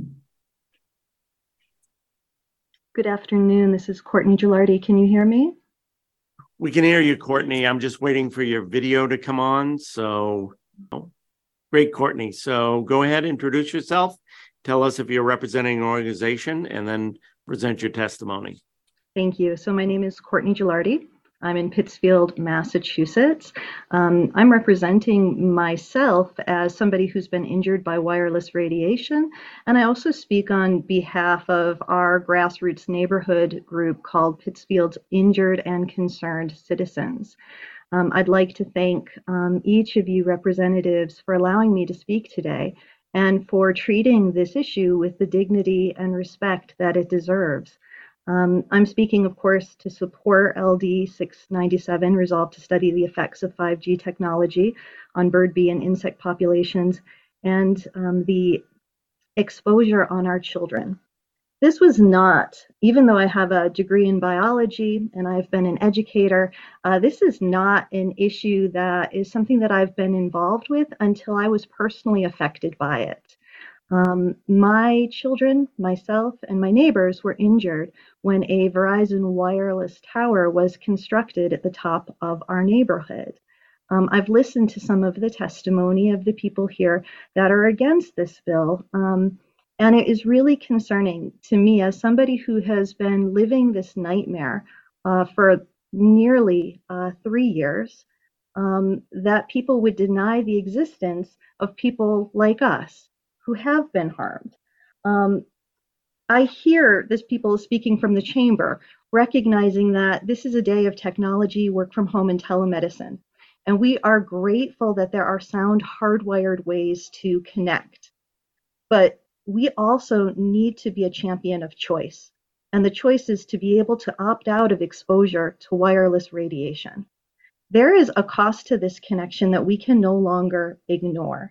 Speaker 12: Good afternoon. This is Courtney Gilardi. Can you hear me?
Speaker 1: We can hear you, Courtney. I'm just waiting for your video to come on. So great, Courtney. So go ahead, introduce yourself. Tell us if you're representing an organization, and then present your testimony.
Speaker 12: Thank you. So my name is Courtney Gilardi. I'm in Pittsfield, Massachusetts. I'm representing myself as somebody who's been injured by wireless radiation, and I also speak on behalf of our grassroots neighborhood group called Pittsfield's Injured and Concerned Citizens. I'd like to thank each of you representatives for allowing me to speak today and for treating this issue with the dignity and respect that it deserves. I'm speaking, of course, to support LD 697, resolved to study the effects of 5G technology on bird, bee, and insect populations and the exposure on our children. This was not, even though I have a degree in biology and I've been an educator, this is not an issue that is something that I've been involved with until I was personally affected by it. My children, myself, and my neighbors were injured when a Verizon wireless tower was constructed at the top of our neighborhood. I've listened to some of the testimony of the people here that are against this bill, and it is really concerning to me as somebody who has been living this nightmare for nearly 3 years, that people would deny the existence of people like us who have been harmed. I hear this people speaking from the chamber, recognizing that this is a day of technology, work from home, and telemedicine. And we are grateful that there are sound, hardwired ways to connect. But we also need to be a champion of choice. And the choice is to be able to opt out of exposure to wireless radiation. There is a cost to this connection that we can no longer ignore.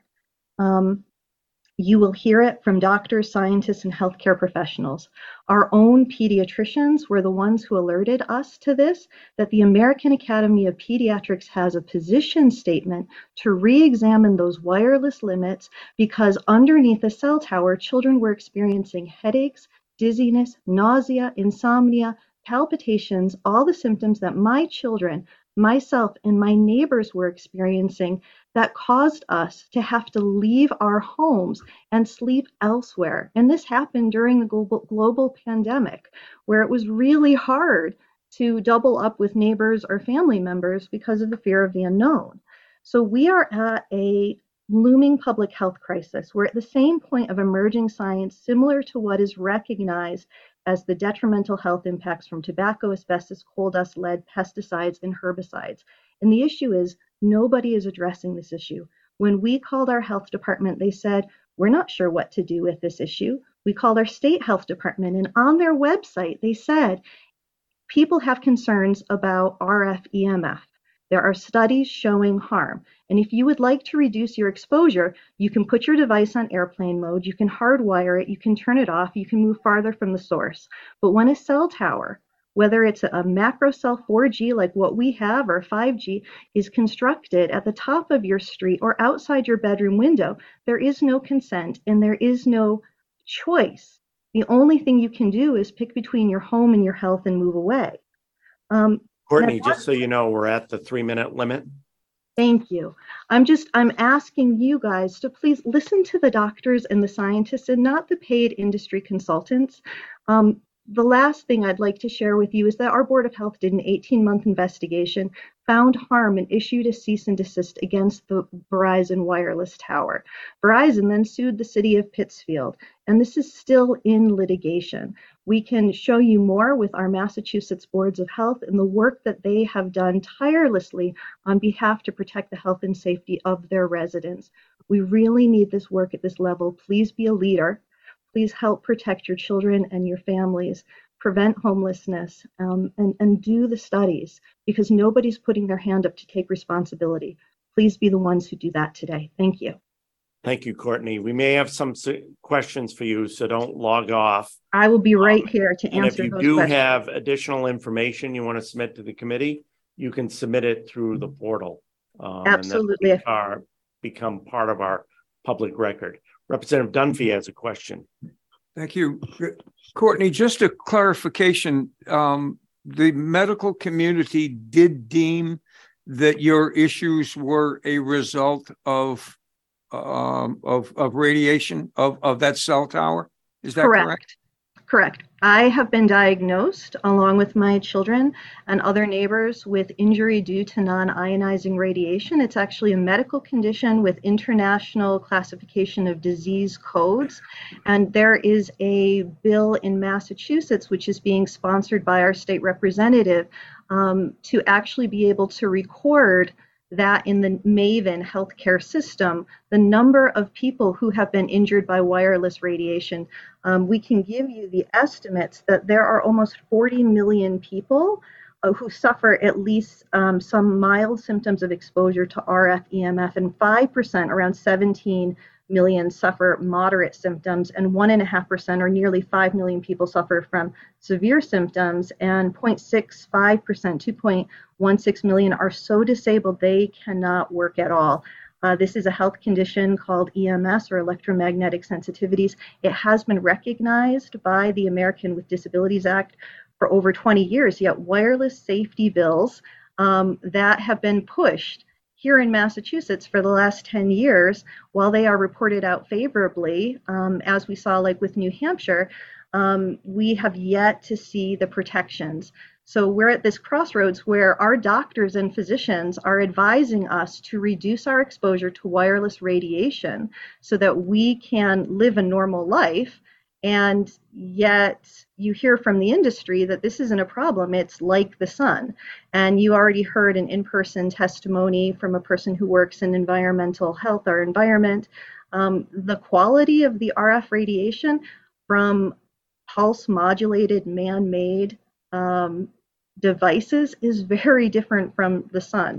Speaker 12: You will hear it from doctors, scientists, and healthcare professionals. Our own pediatricians were the ones who alerted us to this, that the American Academy of Pediatrics has a position statement to re-examine those wireless limits because underneath the cell tower, children were experiencing headaches, dizziness, nausea, insomnia, palpitations, all the symptoms that my children, myself, and my neighbors were experiencing that caused us to have to leave our homes and sleep elsewhere. And this happened during the global pandemic, where it was really hard to double up with neighbors or family members because of the fear of the unknown. So we are at a looming public health crisis. We're at the same point of emerging science similar to what is recognized as the detrimental health impacts from tobacco, asbestos, coal dust, lead, pesticides, and herbicides. And the issue is nobody is addressing this issue. When we called our health department, they said, we're not sure what to do with this issue. We called our state health department, and on their website, they said, people have concerns about RF EMF. There are studies showing harm. And if you would like to reduce your exposure, you can put your device on airplane mode, you can hardwire it, you can turn it off, you can move farther from the source. But when a cell tower, whether it's a macro cell 4G like what we have or 5G, is constructed at the top of your street or outside your bedroom window, there is no consent and there is no choice. The only thing you can do is pick between your home and your health and move away.
Speaker 1: Courtney, just so you know, we're at the 3-minute limit.
Speaker 12: Thank you. I'm asking you guys to please listen to the doctors and the scientists and not the paid industry consultants. The last thing I'd like to share with you is that our Board of Health did an 18-month investigation, found harm, and issued a cease and desist against the Verizon wireless tower. Verizon then sued the city of Pittsfield, and this is still in litigation. We can show you more with our Massachusetts Boards of Health and the work that they have done tirelessly on behalf to protect the health and safety of their residents. We really need this work at this level. Please be a leader. Please help protect your children and your families, prevent homelessness, and do the studies, because nobody's putting their hand up to take responsibility. Please be the ones who do that today. Thank you.
Speaker 1: Thank you, Courtney. We may have some questions for you, so don't log off.
Speaker 12: I will be right here to
Speaker 1: And
Speaker 12: answer
Speaker 1: if you
Speaker 12: those
Speaker 1: do
Speaker 12: questions.
Speaker 1: have additional information you want to submit to the committee, you can submit it through the portal.
Speaker 12: Absolutely.
Speaker 1: And that become part of our public record. Representative Dunphy has a question.
Speaker 11: Thank you. Courtney, just a clarification. The medical community did deem that your issues were a result of radiation of that cell tower. Is that correct?
Speaker 12: Correct. I have been diagnosed, along with my children and other neighbors, with injury due to non-ionizing radiation. It's actually a medical condition with international classification of disease codes. And there is a bill in Massachusetts, which is being sponsored by our state representative, to actually be able to record that in the MAVEN healthcare system, the number of people who have been injured by wireless radiation. We can give you the estimates that there are almost 40 million people who suffer at least some mild symptoms of exposure to RF EMF, and 5%, around 17 million, suffer moderate symptoms, and 1.5%, or nearly 5 million people, suffer from severe symptoms, and 0.65%, 2.16 million, are so disabled they cannot work at all. This is a health condition called EMS, or electromagnetic sensitivities. It has been recognized by the American with Disabilities Act for over 20 years, yet wireless safety bills that have been pushed here in Massachusetts for the last 10 years, while they are reported out favorably, as we saw like with New Hampshire, we have yet to see the protections. So we're at this crossroads where our doctors and physicians are advising us to reduce our exposure to wireless radiation so that we can live a normal life. And yet you hear from the industry that this isn't a problem. It's like the sun. And you already heard an in-person testimony from a person who works in environmental health or environment. The quality of the RF radiation from pulse modulated man-made devices is very different from the sun.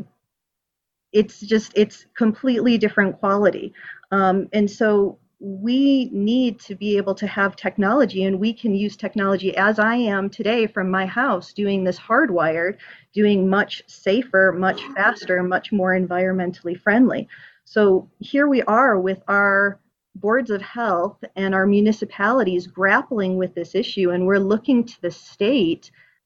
Speaker 12: It's completely different quality. And so we need to be able to have technology, and we can use technology, as I am today from my house, doing this hardwired, doing much safer, much faster, much more environmentally friendly. So here we are with our boards of health and our municipalities grappling with this issue, and we're looking to the state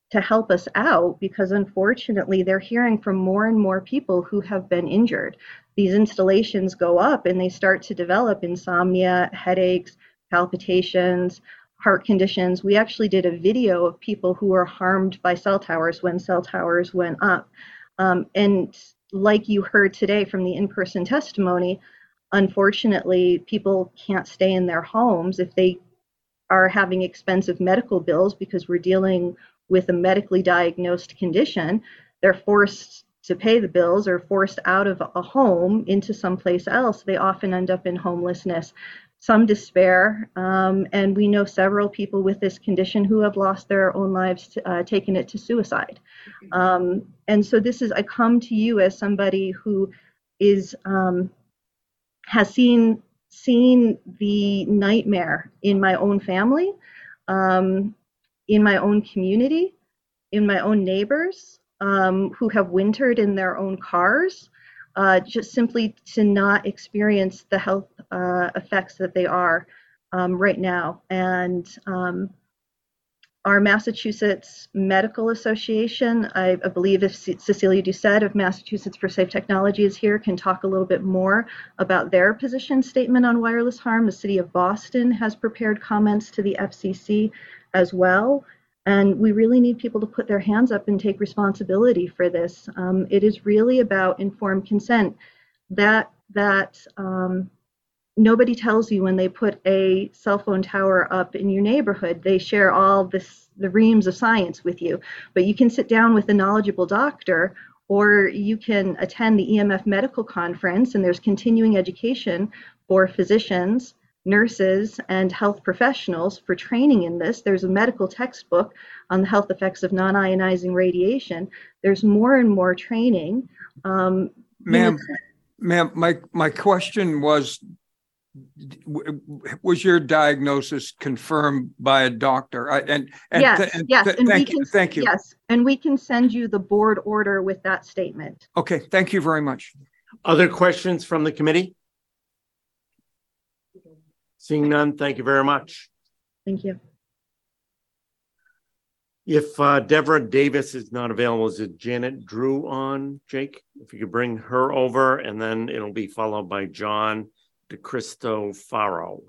Speaker 12: to help us out, because unfortunately they're hearing from more and more people who have been injured. These installations go up and they start to develop insomnia, headaches, palpitations, heart conditions. We actually did a video of people who were harmed by cell towers when cell towers went up. And like you heard today from the in-person testimony, unfortunately, people can't stay in their homes if they are having expensive medical bills because we're dealing with a medically diagnosed condition. They're forced to pay the bills or forced out of a home into someplace else. They often end up in homelessness, some despair, and we know several people with this condition who have lost their own lives, taken it to suicide. And so I come to you as somebody who is has seen the nightmare in my own family, in my own community, in my own neighbors who have wintered in their own cars, just simply to not experience the health effects that they are right now. And our Massachusetts Medical Association, I believe if Cecilia Doucette of Massachusetts for Safe Technology is here, can talk a little bit more about their position statement on wireless harm. The City of Boston has prepared comments to the FCC as well. And we really need people to put their hands up and take responsibility for this. It is really about informed consent. That nobody tells you when they put a cell phone tower up in your neighborhood. They share all the reams of science with you, but you can sit down with a knowledgeable doctor, or you can attend the EMF medical conference, and there's continuing education for physicians, nurses, and health professionals for training in this. There's a medical textbook on the health effects of non-ionizing radiation. There's more and more training.
Speaker 11: Ma'am, my question was your diagnosis confirmed by a doctor?
Speaker 12: Yes,
Speaker 11: thank you.
Speaker 12: Yes, and we can send you the board order with that statement.
Speaker 11: Okay, thank you very much.
Speaker 1: Other questions from the committee? Seeing none, thank you very much.
Speaker 12: Thank you.
Speaker 1: If Deborah Davis is not available, is it Janet Drew on, Jake? If you could bring her over, and then it'll be followed by John DeCristofaro.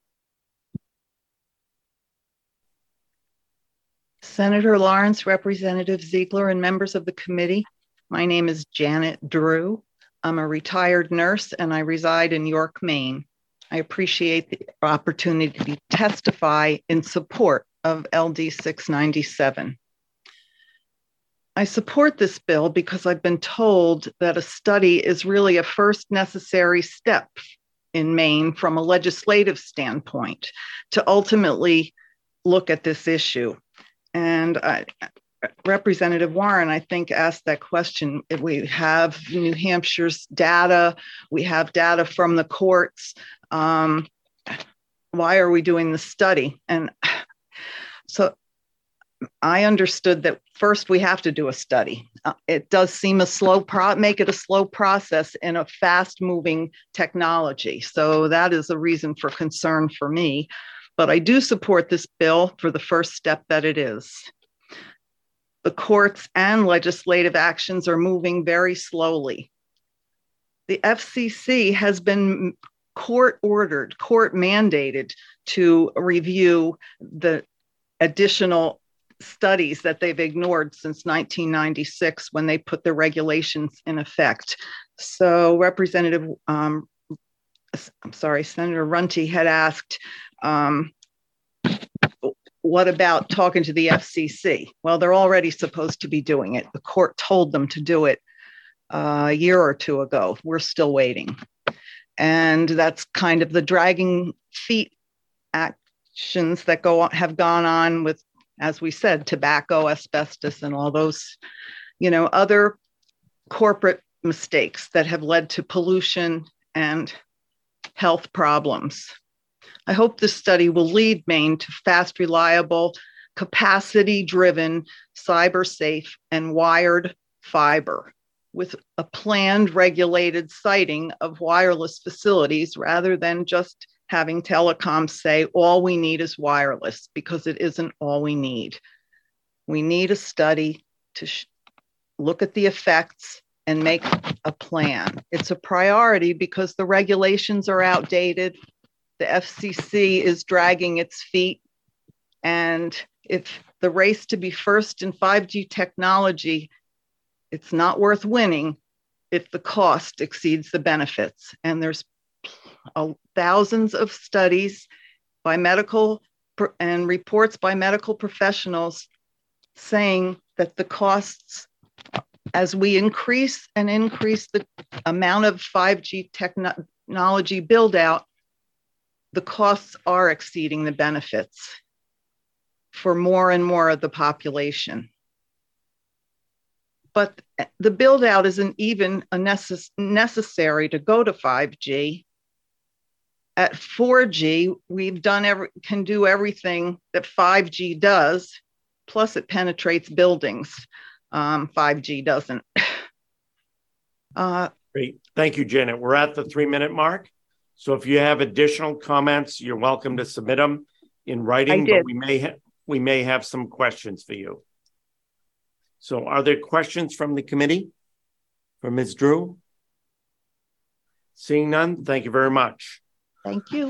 Speaker 13: Senator Lawrence, Representative Ziegler, and members of the committee. My name is Janet Drew. I'm a retired nurse and I reside in York, Maine. I appreciate the opportunity to testify in support of LD 697. I support this bill because I've been told that a study is really a first necessary step in Maine from a legislative standpoint to ultimately look at this issue. And Representative Warren, I think, asked that question. We have New Hampshire's data, we have data from the courts. Why are we doing the study? And so I understood that first we have to do a study. It does seem make it a slow process in a fast moving technology. So that is a reason for concern for me. But I do support this bill for the first step that it is. The courts and legislative actions are moving very slowly. The FCC has been court mandated to review the additional studies that they've ignored since 1996 when they put the regulations in effect. So Senator Runty had asked, what about talking to the FCC? Well, they're already supposed to be doing it. The court told them to do it a year or two ago. We're still waiting. And that's kind of the dragging feet actions that have gone on with, as we said, tobacco, asbestos, and all those, other corporate mistakes that have led to pollution and health problems. I hope this study will lead Maine to fast, reliable, capacity-driven, cyber-safe, and wired fiber with a planned regulated siting of wireless facilities rather than just having telecoms say all we need is wireless, because it isn't all we need. We need a study to look at the effects and make a plan. It's a priority because the regulations are outdated. The FCC is dragging its feet. And if the race to be first in 5G technology, it's not worth winning if the cost exceeds the benefits. And there's thousands of studies by medical and reports by medical professionals saying that the costs, as we increase the amount of 5G technology build out, the costs are exceeding the benefits for more and more of the population. But the build out isn't even necessary to go to 5G. At 4G, we've can do everything that 5G does, plus it penetrates buildings. 5G doesn't.
Speaker 1: Great. Thank you, Janet. We're at the 3-minute mark. So if you have additional comments, you're welcome to submit them in writing, but we may have some questions for you. So are there questions from the committee for Ms. Drew? Seeing none, thank you very much.
Speaker 13: Thank you.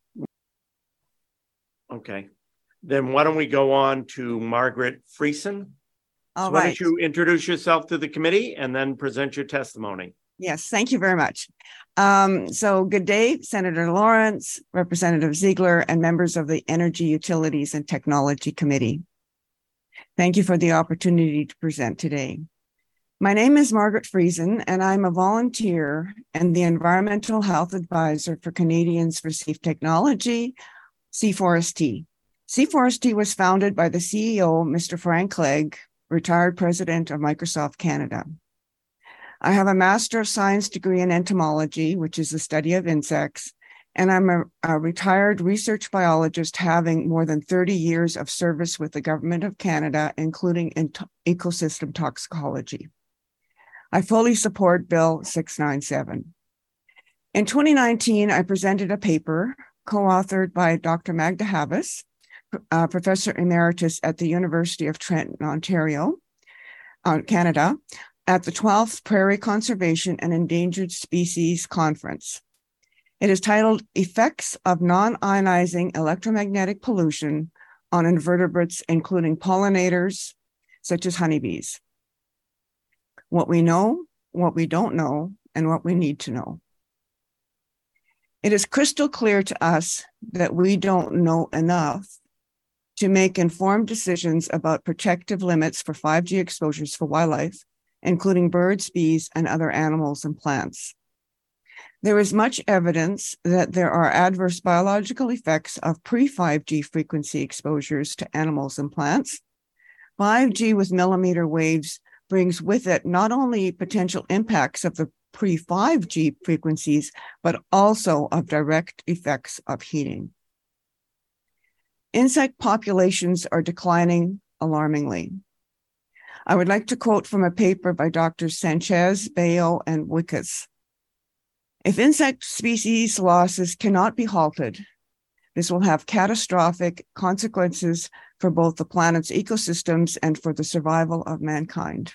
Speaker 1: Okay. Then why don't we go on to Margaret Friesen?
Speaker 14: All
Speaker 1: Why
Speaker 14: right.
Speaker 1: don't you introduce yourself to the committee and then present your testimony?
Speaker 14: Yes, thank you very much. So good day, Senator Lawrence, Representative Ziegler, and members of the Energy, Utilities, and Technology Committee. Thank you for the opportunity to present today. My name is Margaret Friesen, and I'm a volunteer and the Environmental Health Advisor for Canadians for Safe Technology, C4ST. C4ST was founded by the CEO, Mr. Frank Clegg, retired president of Microsoft Canada. I have a Master of Science degree in entomology, which is the study of insects, and I'm a retired research biologist having more than 30 years of service with the Government of Canada, including in ecosystem toxicology. I fully support Bill 697. In 2019, I presented a paper co-authored by Dr. Magda Havas, Professor Emeritus at the University of Trenton, Ontario, Canada, at the 12th Prairie Conservation and Endangered Species Conference. It is titled Effects of Non-Ionizing Electromagnetic Pollution on Invertebrates, including pollinators, such as honeybees. What we know, what we don't know, and what we need to know. It is crystal clear to us that we don't know enough to make informed decisions about protective limits for 5G exposures for wildlife, including birds, bees, and other animals and plants. There is much evidence that there are adverse biological effects of pre-5G frequency exposures to animals and plants. 5G with millimeter waves brings with it not only potential impacts of the pre-5G frequencies, but also of direct effects of heating. Insect populations are declining alarmingly. I would like to quote from a paper by Drs. Sanchez, Bayo, and Wickes. If insect species losses cannot be halted, this will have catastrophic consequences for both the planet's ecosystems and for the survival of mankind.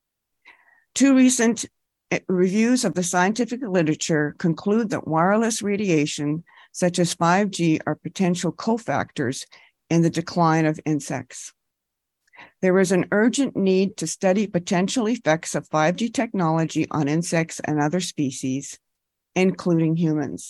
Speaker 14: 2 recent reviews of the scientific literature conclude that wireless radiation, such as 5G, are potential cofactors in the decline of insects. There is an urgent need to study potential effects of 5G technology on insects and other species, including humans.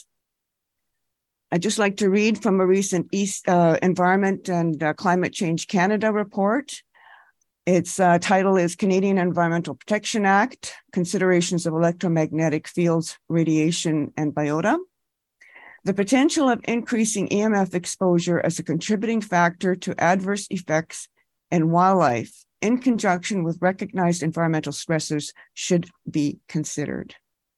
Speaker 14: I'd just like to read from a recent Environment and Climate Change Canada report. Its title is Canadian Environmental Protection Act, Considerations of Electromagnetic Fields, Radiation, and Biota. The potential of increasing EMF exposure as a contributing factor to adverse effects in wildlife in conjunction with recognized environmental stressors should be considered.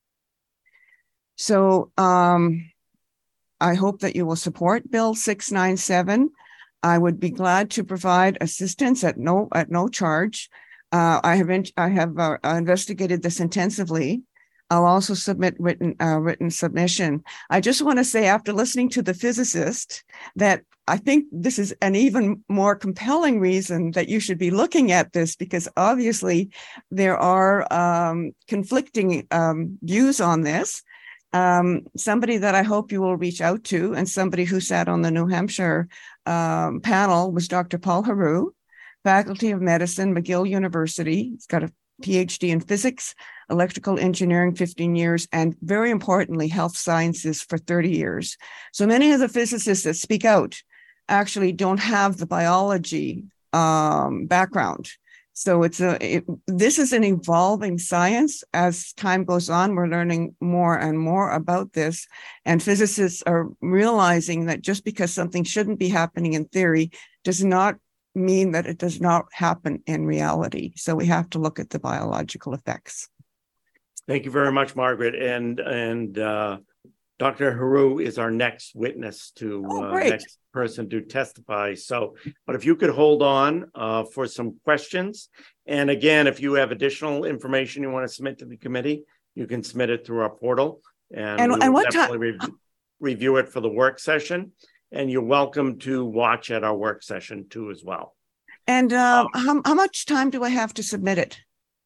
Speaker 14: So I hope that you will support Bill 697. I would be glad to provide assistance at no charge. I have investigated this intensively. I'll also submit written submission. I just want to say, after listening to the physicist, that I think this is an even more compelling reason that you should be looking at this, because obviously there are conflicting views on this. Somebody that I hope you will reach out to, and somebody who sat on the New Hampshire panel, was Dr. Paul Heroux, Faculty of Medicine, McGill University. He's got a PhD in physics, electrical engineering, 15 years, and very importantly, health sciences for 30 years. So many of the physicists that speak out actually don't have the biology background. So this is an evolving science. As time goes on, we're learning more and more about this. And physicists are realizing that just because something shouldn't be happening in theory does not mean that it does not happen in reality. So we have to look at the biological effects.
Speaker 1: Thank you very much, Margaret. And Dr. Heroux is our next witness to next person to testify. So, but if you could hold on for some questions. And again, if you have additional information you want to submit to the committee, you can submit it through our portal. And what time? Review it for the work session. And you're welcome to watch at our work session too as well.
Speaker 14: And how much time do I have to submit it?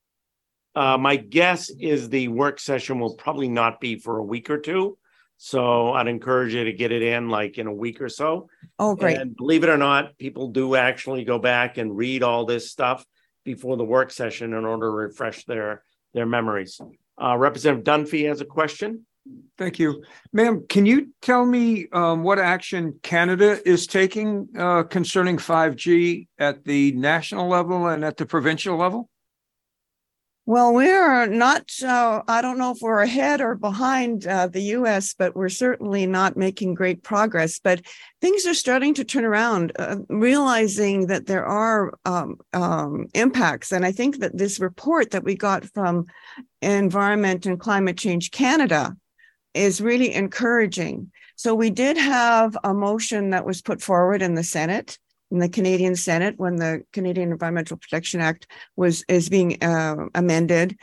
Speaker 1: My guess is the work session will probably not be for a week or two. So I'd encourage you to get it in like in a week or so.
Speaker 14: Oh, great.
Speaker 1: And believe it or not, people do actually go back and read all this stuff before the work session in order to refresh their memories. Representative Dunphy has a question.
Speaker 11: Thank you. Ma'am, can you tell me what action Canada is taking concerning 5G at the national level and at the provincial level?
Speaker 14: Well, we're not, I don't know if we're ahead or behind the US, but we're certainly not making great progress. But things are starting to turn around, realizing that there are impacts. And I think that this report that we got from Environment and Climate Change Canada is really encouraging. So we did have a motion that was put forward in the Senate, in the Canadian Senate, when the Canadian Environmental Protection Act is being amended.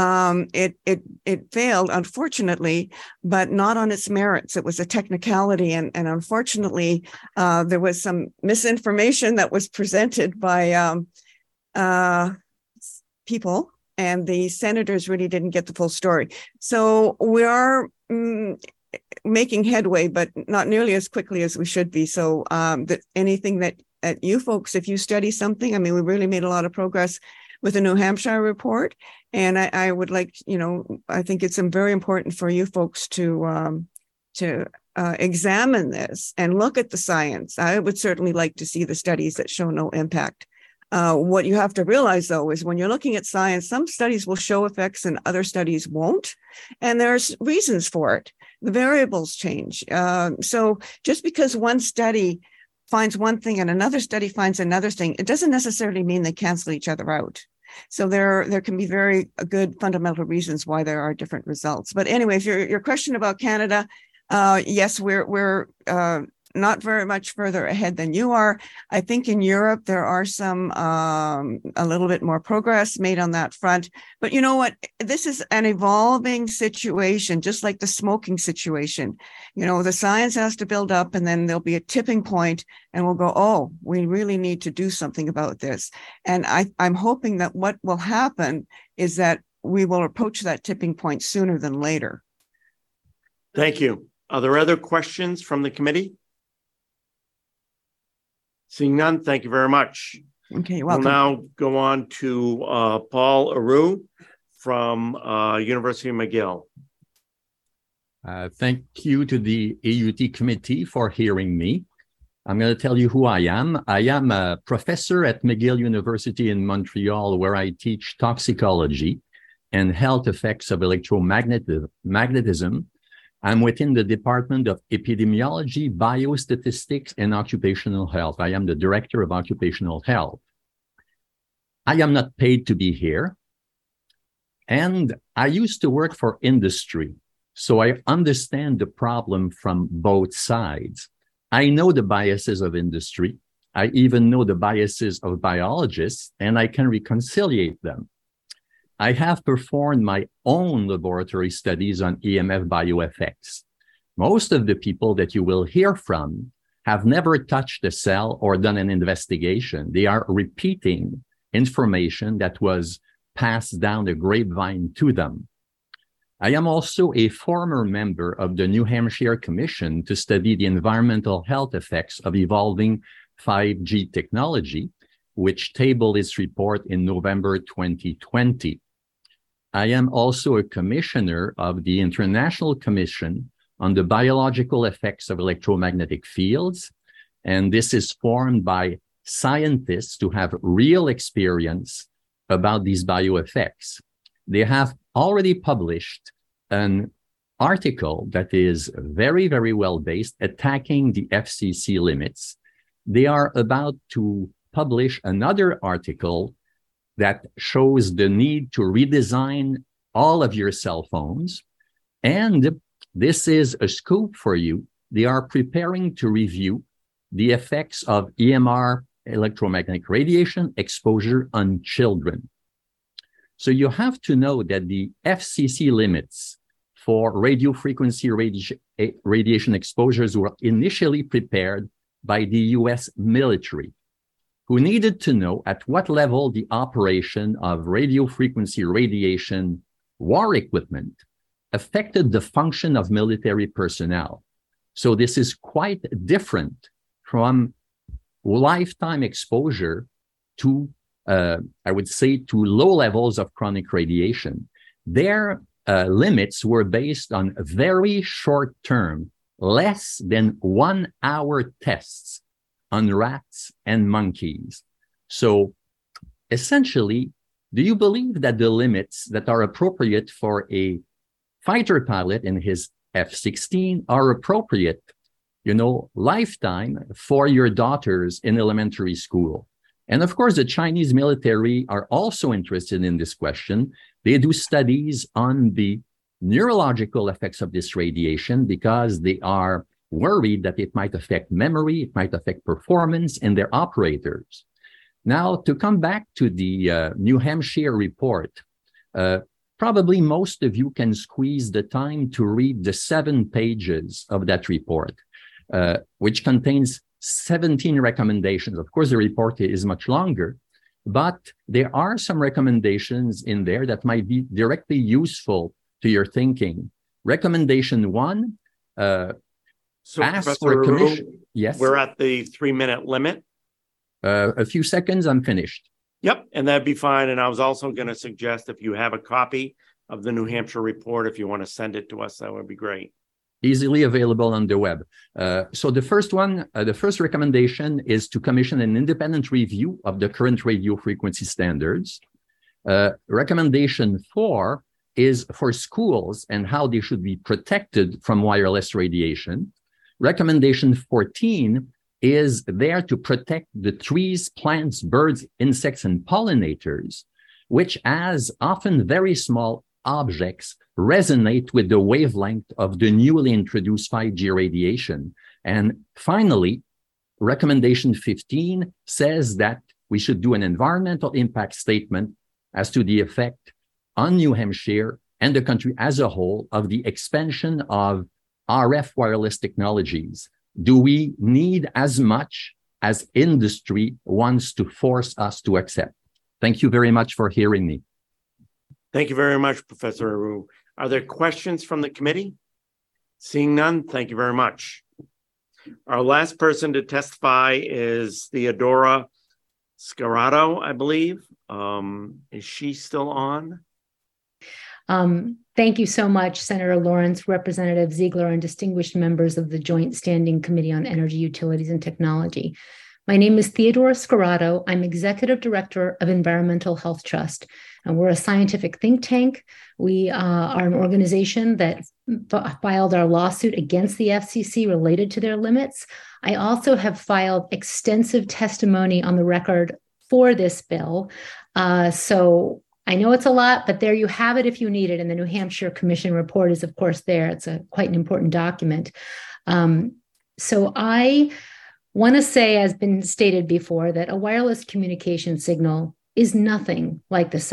Speaker 14: It failed, unfortunately, but not on its merits. It was a technicality, and unfortunately, there was some misinformation that was presented by people, and the senators really didn't get the full story. So we are making headway, but not nearly as quickly as we should be. So anything that you folks, if you study something, I mean, we really made a lot of progress with the New Hampshire report. And I would like, I think it's very important for you folks to examine this and look at the science. I would certainly like to see the studies that show no impact. What you have to realize, though, is when you're looking at science, some studies will show effects and other studies won't. And there's reasons for it. The variables change. So just because one study finds one thing and another study finds another thing, it doesn't necessarily mean they cancel each other out. So there can be very good fundamental reasons why there are different results. But anyway, if your question about Canada, yes, we're not very much further ahead than you are. I think in Europe, there are some, a little bit more progress made on that front. But you know what? This is an evolving situation, just like the smoking situation. The science has to build up, and then there'll be a tipping point, and we'll go, oh, we really need to do something about this. And I'm hoping that what will happen is that we will approach that tipping point sooner than later.
Speaker 1: Thank you. Are there other questions from the committee? Seeing none, thank you very much.
Speaker 14: Okay, you're welcome.
Speaker 1: We'll now go on to Paul Heroux from University of McGill.
Speaker 15: Thank you to the AUT committee for hearing me. I'm going to tell you who I am. I am a professor at McGill University in Montreal, where I teach toxicology and health effects of electromagnetism. I'm within the Department of Epidemiology, Biostatistics, and Occupational Health. I am the Director of Occupational Health. I am not paid to be here. And I used to work for industry, so I understand the problem from both sides. I know the biases of industry. I even know the biases of biologists, and I can reconciliate them. I have performed my own laboratory studies on EMF bioeffects. Most of the people that you will hear from have never touched a cell or done an investigation. They are repeating information that was passed down the grapevine to them. I am also a former member of the New Hampshire Commission to study the environmental health effects of evolving 5G technology, which tabled its report in November 2020. I am also a commissioner of the International Commission on the Biological Effects of Electromagnetic Fields, and this is formed by scientists who have real experience about these bioeffects. They have already published an article that is very, very well based, attacking the FCC limits. They are about to publish another article that shows the need to redesign all of your cell phones. And this is a scoop for you. They are preparing to review the effects of EMR, electromagnetic radiation exposure, on children. So you have to know that the FCC limits for radio frequency radiation exposures were initially prepared by the US military, who needed to know at what level the operation of radio frequency radiation war equipment affected the function of military personnel. So this is quite different from lifetime exposure to, I would say, to low levels of chronic radiation. Their limits were based on very short-term, less than 1 hour tests on rats and monkeys. So essentially, do you believe that the limits that are appropriate for a fighter pilot in his F-16 are appropriate, lifetime for your daughters in elementary school? And of course, the Chinese military are also interested in this question. They do studies on the neurological effects of this radiation because they are worried that it might affect memory, it might affect performance in their operators. Now, to come back to the New Hampshire report, probably most of you can squeeze the time to read the 7 pages of that report, which contains 17 recommendations. Of course, the report is much longer, but there are some recommendations in there that might be directly useful to your thinking. Recommendation 1, ask for a commission. Yes.
Speaker 1: We're at the 3-minute limit.
Speaker 15: A few seconds, I'm finished.
Speaker 1: Yep, and that'd be fine. And I was also going to suggest if you have a copy of the New Hampshire report, if you want to send it to us, that would be great.
Speaker 15: Easily available on the web. So the first recommendation is to commission an independent review of the current radio frequency standards. Recommendation 4 is for schools and how they should be protected from wireless radiation. Recommendation 14 is there to protect the trees, plants, birds, insects, and pollinators, which, as often very small objects, resonate with the wavelength of the newly introduced 5G radiation. And finally, recommendation 15 says that we should do an environmental impact statement as to the effect on New Hampshire and the country as a whole of the expansion of RF wireless technologies. Do we need as much as industry wants to force us to accept? Thank you very much for hearing me.
Speaker 1: Thank you very much, Professor Aru. Are there questions from the committee? Seeing none, thank you very much. Our last person to testify is Theodora Scarato, I believe. Is she still on?
Speaker 16: Thank you so much, Senator Lawrence, Representative Ziegler, and distinguished members of the Joint Standing Committee on Energy, Utilities, and Technology. My name is Theodora Scarato. I'm Executive Director of Environmental Health Trust, and we're a scientific think tank. We are an organization that filed our lawsuit against the FCC related to their limits. I also have filed extensive testimony on the record for this bill. So I know it's a lot, but there you have it if you need it. And the New Hampshire Commission report is, of course, there. It's quite an important document. So I want to say, as been stated before, that a wireless communication signal is nothing like the sun.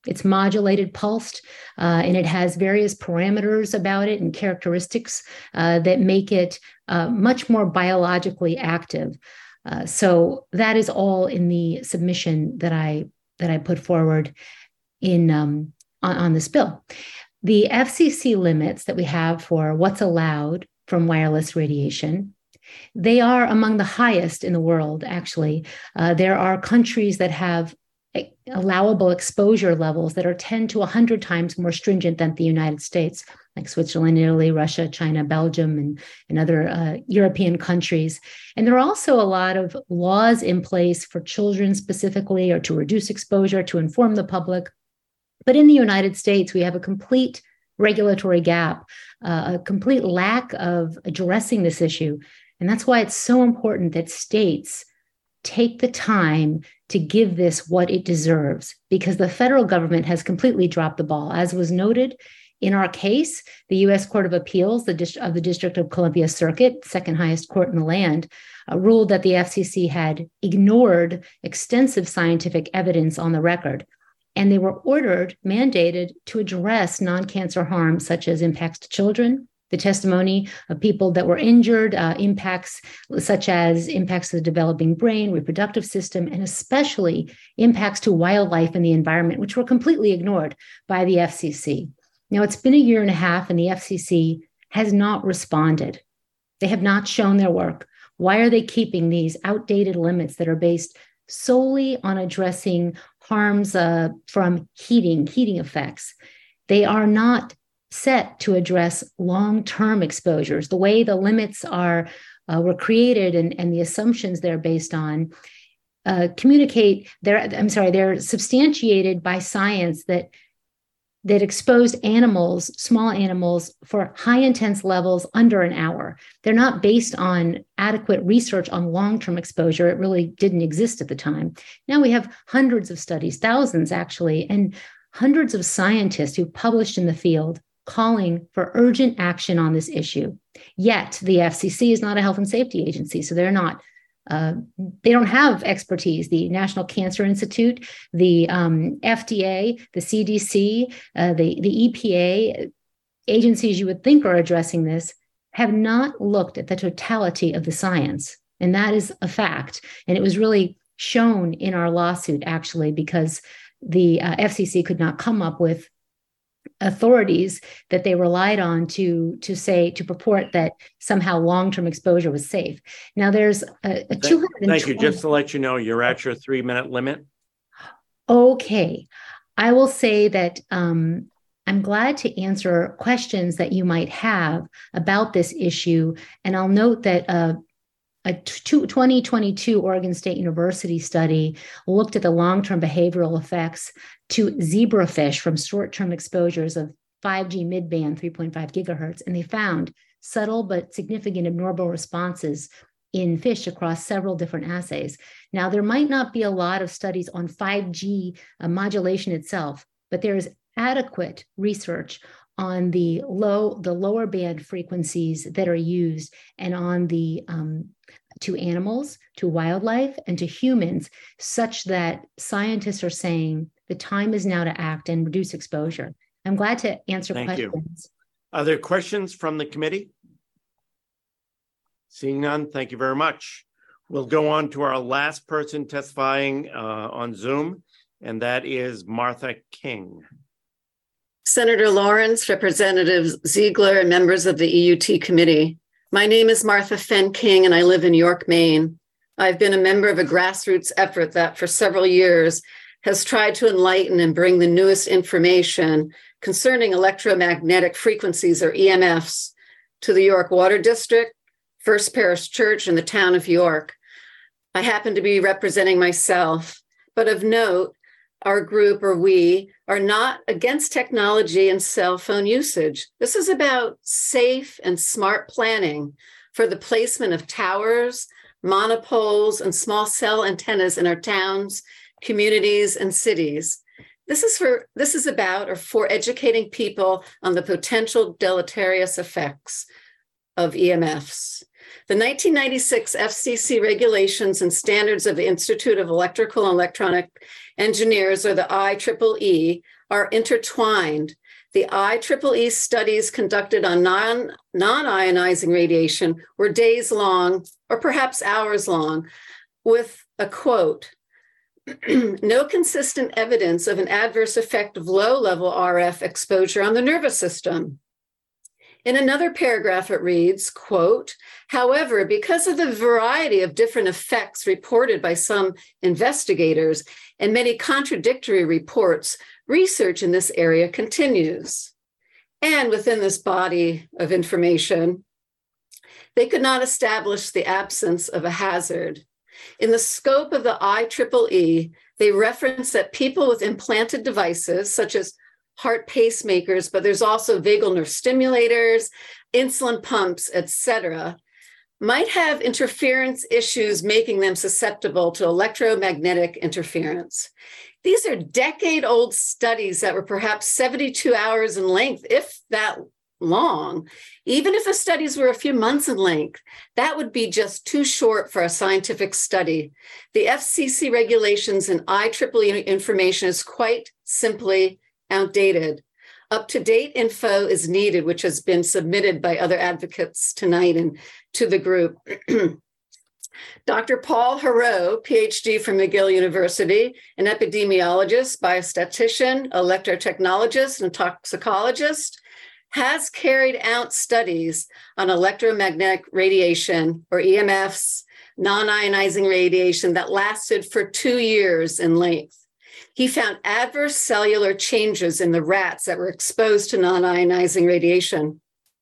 Speaker 16: It's modulated pulsed, and it has various parameters about it and characteristics that make it much more biologically active. So that is all in the submission that I put forward in on this bill. The FCC limits that we have for what's allowed from wireless radiation, they are among the highest in the world, actually. There are countries that have allowable exposure levels that are 10 to 100 times more stringent than the United States, like Switzerland, Italy, Russia, China, Belgium, and other European countries. And there are also a lot of laws in place for children specifically, or to reduce exposure, to inform the public. But in the United States, we have a complete regulatory gap, a complete lack of addressing this issue. And that's why it's so important that states take the time to give this what it deserves, because the federal government has completely dropped the ball. As was noted in our case, the U.S. Court of Appeals of the District of Columbia Circuit, second highest court in the land, ruled that the FCC had ignored extensive scientific evidence on the record. And they were mandated to address non-cancer harms such as impacts to children, the testimony of people that were injured, impacts such as impacts to the developing brain, reproductive system, and especially impacts to wildlife and the environment, which were completely ignored by the FCC. Now, it's been a year and a half, and the FCC has not responded. They have not shown their work. Why are they keeping these outdated limits that are based solely on addressing harms from heating effects? They are not set to address long-term exposures. The way the limits were created and the assumptions they're based on they're substantiated by science that exposed animals, small animals, for high intense levels under an hour. They're not based on adequate research on long-term exposure. It really didn't exist at the time. Now we have hundreds of studies, thousands actually, and hundreds of scientists who published in the field calling for urgent action on this issue. Yet the FCC is not a health and safety agency, so they don't have expertise. The National Cancer Institute, the FDA, the CDC, the EPA, agencies you would think are addressing this, have not looked at the totality of the science. And that is a fact. And it was really shown in our lawsuit, actually, because the FCC could not come up with authorities that they relied on to purport that somehow long-term exposure was safe. Now there's a 220.
Speaker 1: Thank you. Just to let you know, you're at your 3-minute limit.
Speaker 16: Okay. I will say that I'm glad to answer questions that you might have about this issue. And I'll note that a 2022 Oregon State University study looked at the long-term behavioral effects to zebrafish from short-term exposures of 5G mid-band 3.5 gigahertz, and they found subtle but significant abnormal responses in fish across several different assays. Now, there might not be a lot of studies on 5G modulation itself, but there is adequate research on the lower band frequencies that are used, and on the to animals, to wildlife, and to humans, such that scientists are saying the time is now to act and reduce exposure. I'm glad to answer questions.
Speaker 1: You. Are there questions from the committee? Seeing none, thank you very much. We'll go on to our last person testifying on Zoom, and that is Martha King.
Speaker 17: Senator Lawrence, Representative Ziegler, and members of the EUT committee. My name is Martha Fenn King, and I live in York, Maine. I've been a member of a grassroots effort that for several years has tried to enlighten and bring the newest information concerning electromagnetic frequencies, or EMFs, to the York Water District, First Parish Church, and the town of York. I happen to be representing myself, but of note, our group, or we, are not against technology and cell phone usage. This is about safe and smart planning for the placement of towers, monopoles, and small cell antennas in our towns, communities, and cities. This is about or for educating people on the potential deleterious effects of EMFs. The 1996 FCC regulations and standards of the Institute of Electrical and Electronic engineers, or the IEEE, are intertwined. The IEEE studies conducted on non-ionizing radiation were days long, or perhaps hours long, with a quote, "No consistent evidence of an adverse effect of low-level RF exposure on the nervous system." In another paragraph, it reads, quote, "However, because of the variety of different effects reported by some investigators and many contradictory reports, research in this area continues." And within this body of information, they could not establish the absence of a hazard. In the scope of the IEEE, they reference that people with implanted devices, such as heart pacemakers, but there's also vagal nerve stimulators, insulin pumps, etc., might have interference issues, making them susceptible to electromagnetic interference. These are decade-old studies that were perhaps 72 hours in length, if that long. Even if the studies were a few months in length, that would be just too short for a scientific study. The FCC regulations and IEEE information is quite simply outdated. Up-to-date info is needed, which has been submitted by other advocates tonight and to the group. Dr. Paul Heroux, PhD from McGill University, an epidemiologist, biostatistician, electrotechnologist, and toxicologist, has carried out studies on electromagnetic radiation, or EMFs, non-ionizing radiation, that lasted for 2 years in length. He found adverse cellular changes in the rats that were exposed to non-ionizing radiation.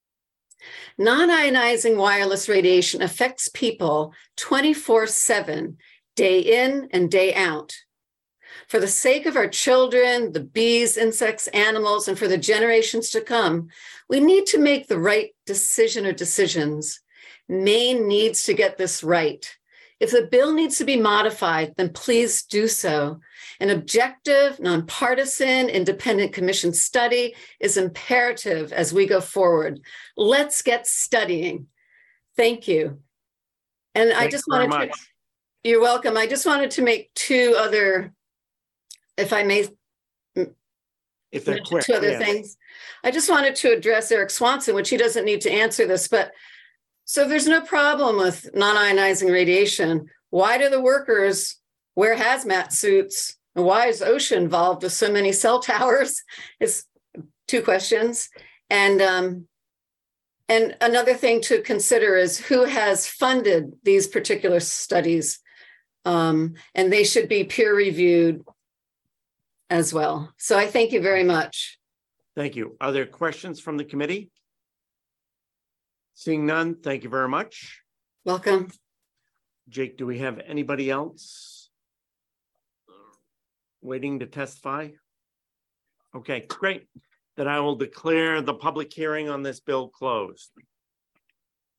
Speaker 17: Non-ionizing wireless radiation affects people 24/7, day in and day out. For the sake of our children, the bees, insects, animals, and for the generations to come, we need to make the right decision or decisions. Maine needs to get this right. If the bill needs to be modified, then please do so. An objective, nonpartisan, independent commission study is imperative as we go forward. Let's get studying. Thank you. And I just wanted to, you're welcome. I just wanted to make two other, if I may,
Speaker 1: if they're quick,
Speaker 17: two other things. I just wanted to address Eric Swanson, which he doesn't need to answer this, but so there's no problem with non-ionizing radiation. Why do the workers wear hazmat suits? And why is OSHA involved with so many cell towers? It's two questions. And another thing to consider is who has funded these particular studies. And they should be peer reviewed as well. So I thank you very much.
Speaker 1: Thank you. Are there questions from the committee? Seeing none, thank you very much.
Speaker 17: Welcome.
Speaker 1: Jake, do we have anybody else waiting to testify? Okay, great. Then I will declare the public hearing on this bill closed.